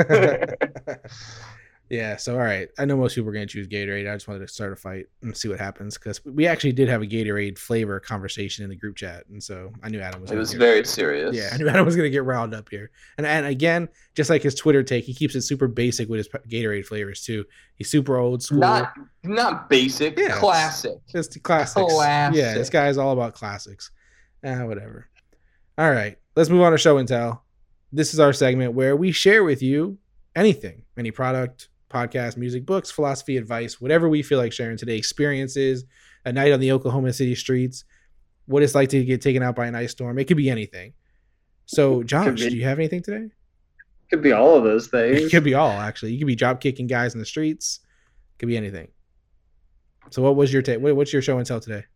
Speaker 6: Yeah, so all right. I know most people are going to choose Gatorade. I just wanted to start a fight and see what happens because we actually did have a Gatorade flavor conversation in the group chat, and so I knew Adam was.
Speaker 8: It was very serious.
Speaker 6: Yeah, I knew Adam was going to get riled up here. And again, just like his Twitter take, he keeps it super basic with his Gatorade flavors too. He's super old school.
Speaker 8: Not basic, yeah, classic.
Speaker 6: Just classics. Yeah, this guy is all about classics. Whatever. All right, let's move on to show and tell. This is our segment where we share with you anything, any product, podcast, music, books, philosophy, advice, whatever we feel like sharing today. Experiences, a night on the Oklahoma City streets, what it's like to get taken out by an ice storm. It could be anything. So, Josh, do you have anything today?
Speaker 7: It could be all of those things.
Speaker 6: It could be all, actually. You could be drop kicking guys in the streets. It could be anything. So, what was your take? What's your show and tell today?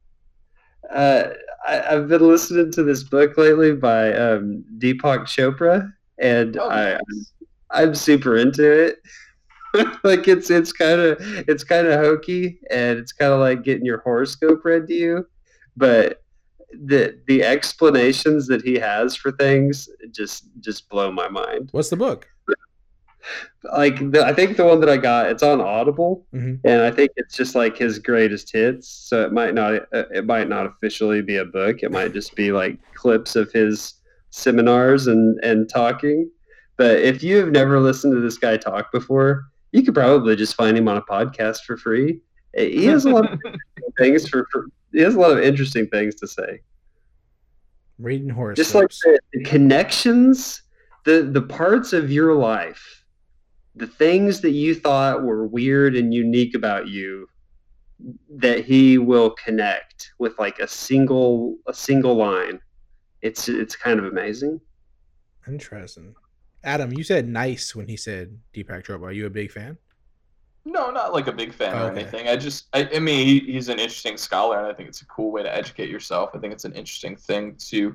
Speaker 7: I've been listening to this book lately by Deepak Chopra, and I'm super into it. Like it's kind of hokey, and it's kind of like getting your horoscope read to you, but the explanations that he has for things just blow my mind.
Speaker 6: What's the book?
Speaker 7: Like I think the one that I got, it's on Audible, and I think it's just like his greatest hits. So it might not officially be a book. It might just be like clips of his seminars and talking. But if you have never listened to this guy talk before, you could probably just find him on a podcast for free. He has a lot of things he has a lot of interesting things to say.
Speaker 6: Reading horoscopes.
Speaker 7: Just like the connections, the parts of your life, the things that you thought were weird and unique about you, that he will connect with like a single line. It's kind of amazing.
Speaker 6: Interesting. Adam, you said nice when he said Deepak Chopra. Are you a big fan?
Speaker 8: No, not like a big fan or anything. I mean, he's an interesting scholar, and I think it's a cool way to educate yourself. I think it's an interesting thing to,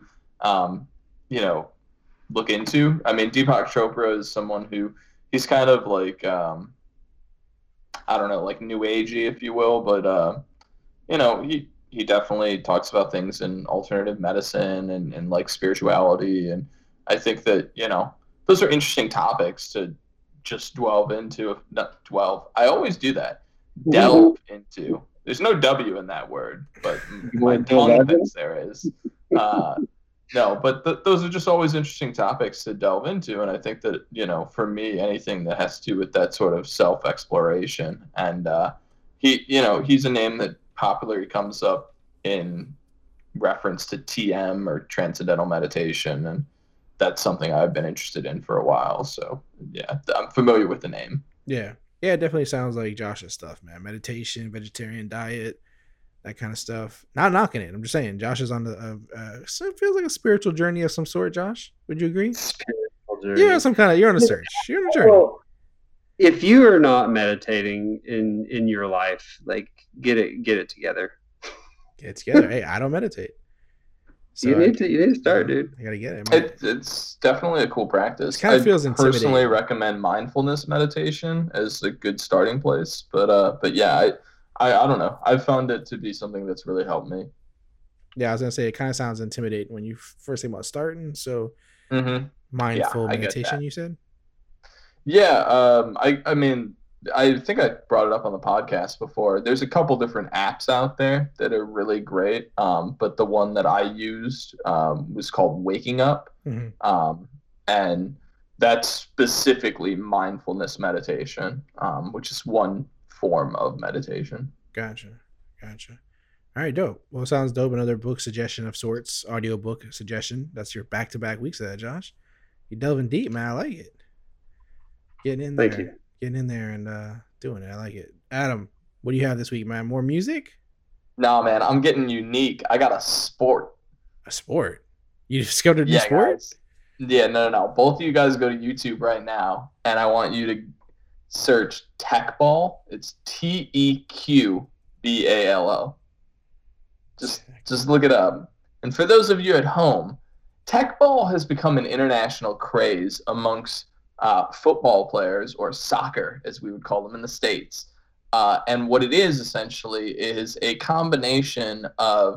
Speaker 8: look into. I mean, Deepak Chopra is someone who he's kind of like, I don't know, like new agey, if you will, but he definitely talks about things in alternative medicine and like spirituality, and I think that those are interesting topics to just delve into. Not delve. I always do that. Delve into. There's no W in that word, but my tongue thinks there is. No, but those are just always interesting topics to delve into, and I think that for me, anything that has to do with that sort of self-exploration, and he's a name that popularly comes up in reference to TM or transcendental meditation, and that's something I've been interested in for a while. So yeah, I'm familiar with the name.
Speaker 6: Yeah, it definitely sounds like Josh's stuff, man. Meditation, vegetarian diet, that kind of stuff. Not knocking it. I'm just saying, Josh is on so it feels like a spiritual journey of some sort. Josh, would you agree?
Speaker 7: Spiritual journey.
Speaker 6: You're on a search. You're on a journey.
Speaker 7: Well, if you are not meditating in your life, like get it together.
Speaker 6: Get it together. Hey, I don't meditate. So
Speaker 7: you need to start, dude.
Speaker 6: I gotta get it.
Speaker 8: It's definitely a cool practice.
Speaker 6: It kind of feels intimidating.
Speaker 8: I personally recommend mindfulness meditation as a good starting place. But yeah, I don't know. I've found it to be something that's really helped me.
Speaker 6: Yeah, I was gonna say it kind of sounds intimidating when you first think about starting. So mindful meditation, you said?
Speaker 8: Yeah. I mean, I think I brought it up on the podcast before. There's a couple different apps out there that are really great. But the one that I used was called Waking Up. And that's specifically mindfulness meditation, which is one form of meditation.
Speaker 6: Gotcha. All right, dope. Well, sounds dope. Another book suggestion of sorts, audio book suggestion. That's your back-to-back weeks of that, Josh. You're delving deep, man. I like it. Getting in there.
Speaker 7: Thank you.
Speaker 6: Getting in there and doing it. I like it. Adam, what do you have this week, man? More music?
Speaker 8: Nah, man, I'm getting unique. I got a sport.
Speaker 6: A sport? You discovered a new sport?
Speaker 8: Guys. Yeah, no. Both of you guys go to YouTube right now, and I want you to search Tech Ball. It's TEQBALL. Just look it up. And for those of you at home, Tech Ball has become an international craze amongst football players, or soccer, as we would call them in the States. And what it is essentially is a combination of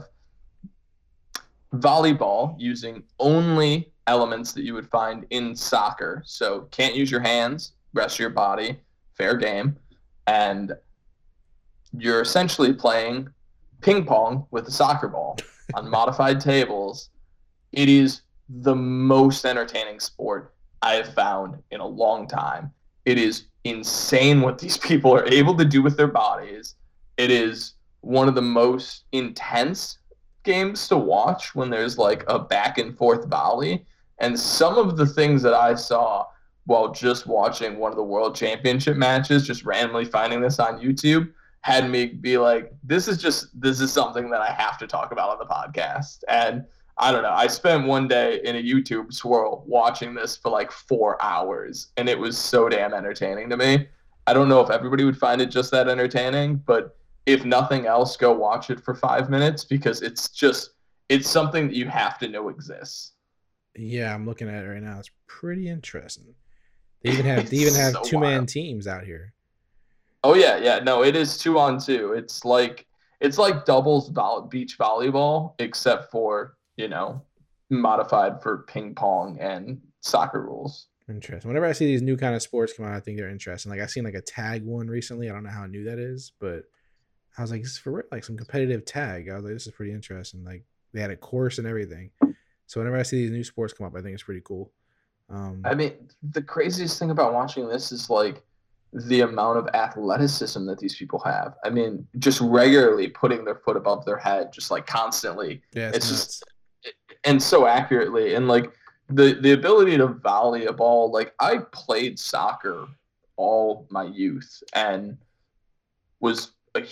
Speaker 8: volleyball using only elements that you would find in soccer. So can't use your hands, rest of your body, fair game. And you're essentially playing ping pong with a soccer ball on modified tables. It is the most entertaining sport I have found in a long time. It is insane what these people are able to do with their bodies. It is one of the most intense games to watch when there's like a back and forth volley. And some of the things that I saw while just watching one of the world championship matches, just randomly finding this on YouTube, had me be like, this is something that I have to talk about on the podcast. And I don't know, I spent one day in a YouTube swirl watching this for like 4 hours, and it was so damn entertaining to me. I don't know if everybody would find it just that entertaining, but if nothing else, go watch it for 5 minutes, because it's something that you have to know exists.
Speaker 6: Yeah, I'm looking at it right now. It's pretty interesting. They even have so two-man wild teams out here.
Speaker 8: Oh yeah. No, it is 2-on-2. It's like doubles beach volleyball, except for, modified for ping pong and soccer rules.
Speaker 6: Interesting. Whenever I see these new kind of sports come out, I think they're interesting. Like, I seen like a tag one recently. I don't know how new that is, but I was like, this is for real, like some competitive tag. I was like, this is pretty interesting. Like, they had a course and everything. So whenever I see these new sports come up, I think it's pretty cool.
Speaker 8: I mean, the craziest thing about watching this is like the amount of athleticism that these people have. I mean, just regularly putting their foot above their head, just like constantly.
Speaker 6: Yeah,
Speaker 8: it's just and so accurately, and like the ability to volley a ball. Like, I played soccer all my youth and was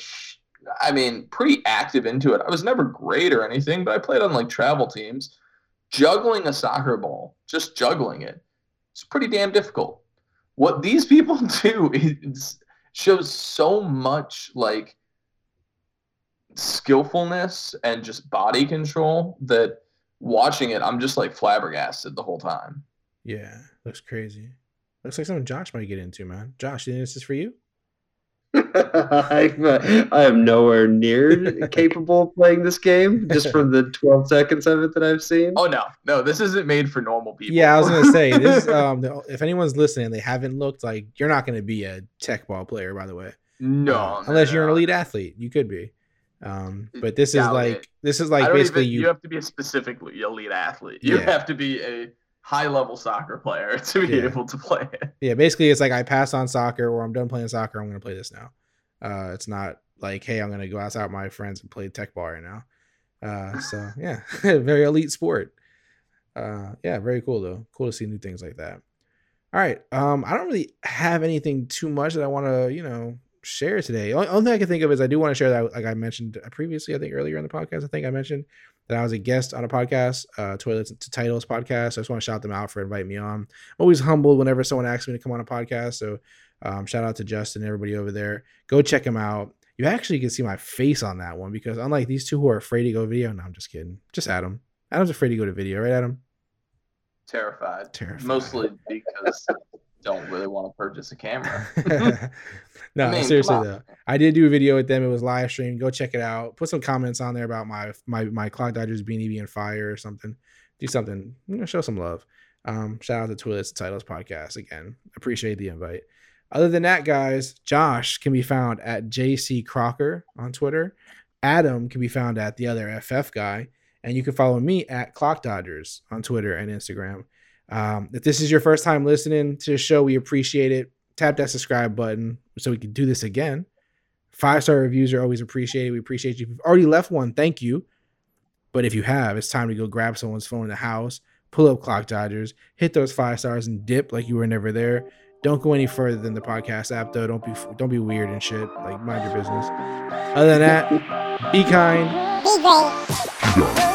Speaker 8: pretty active into it. I was never great or anything, but I played on like travel teams. Juggling a soccer ball, just juggling it, it's pretty damn difficult. What these people do shows so much like skillfulness and just body control that watching it, I'm just like flabbergasted the whole time.
Speaker 6: Yeah, looks crazy. Looks like something Josh might get into, man. Josh, do you think this is for you?
Speaker 7: I am nowhere near capable of playing this game, just from the 12 seconds of it that I've seen.
Speaker 8: Oh no, this isn't made for normal people.
Speaker 6: Yeah, I was gonna say this. If anyone's listening, they haven't looked, like, you're not gonna be a tech ball player, by the way.
Speaker 8: No,
Speaker 6: unless you're an elite athlete, you could be. But this is like basically
Speaker 8: you have to be a specifically elite athlete. You have to be a high-level soccer player to be able to play it. Yeah,
Speaker 6: basically it's like I passed on soccer, or I'm done playing soccer, I'm going to play this now. It's not like, hey, I'm going to go outside with my friends and play tech ball right now. So, yeah, very elite sport. Yeah, very cool, though. Cool to see new things like that. All right. I don't really have anything too much that I want to, share today. Only thing I can think of is I do want to share that, like I mentioned previously, I think earlier in the podcast, I mentioned that I was a guest on a podcast, Toilets to Titles podcast. So I just want to shout them out for inviting me on. I'm always humbled whenever someone asks me to come on a podcast. So shout out to Justin and everybody over there. Go check him out. You actually can see my face on that one, because unlike these two who are afraid to go video, no, I'm just kidding. Just Adam. Adam's afraid to go to video, right, Adam?
Speaker 8: Terrified. Mostly because I don't really want to purchase a camera.
Speaker 6: No, seriously though. I did do a video with them. It was live streamed. Go check it out. Put some comments on there about my Clock Dodgers beanie being fire or something. Do something. Show some love. Shout out to Toilets and Titles podcast again. Appreciate the invite. Other than that, guys, Josh can be found at JC Crocker on Twitter. Adam can be found at the other FF guy, and you can follow me at Clock Dodgers on Twitter and Instagram. If this is your first time listening to the show, we appreciate it. Tap that subscribe button so we can do this again 5-star reviews are always appreciated. We appreciate you. If you've already left one, thank you. But if you have, it's time to go grab someone's phone in the house, pull up Clock Dodgers, hit those 5 stars, and dip like you were never there. Don't go any further than the podcast app, though. Don't be weird and shit. Like, mind your business. Other than that, be kind.
Speaker 5: Be great.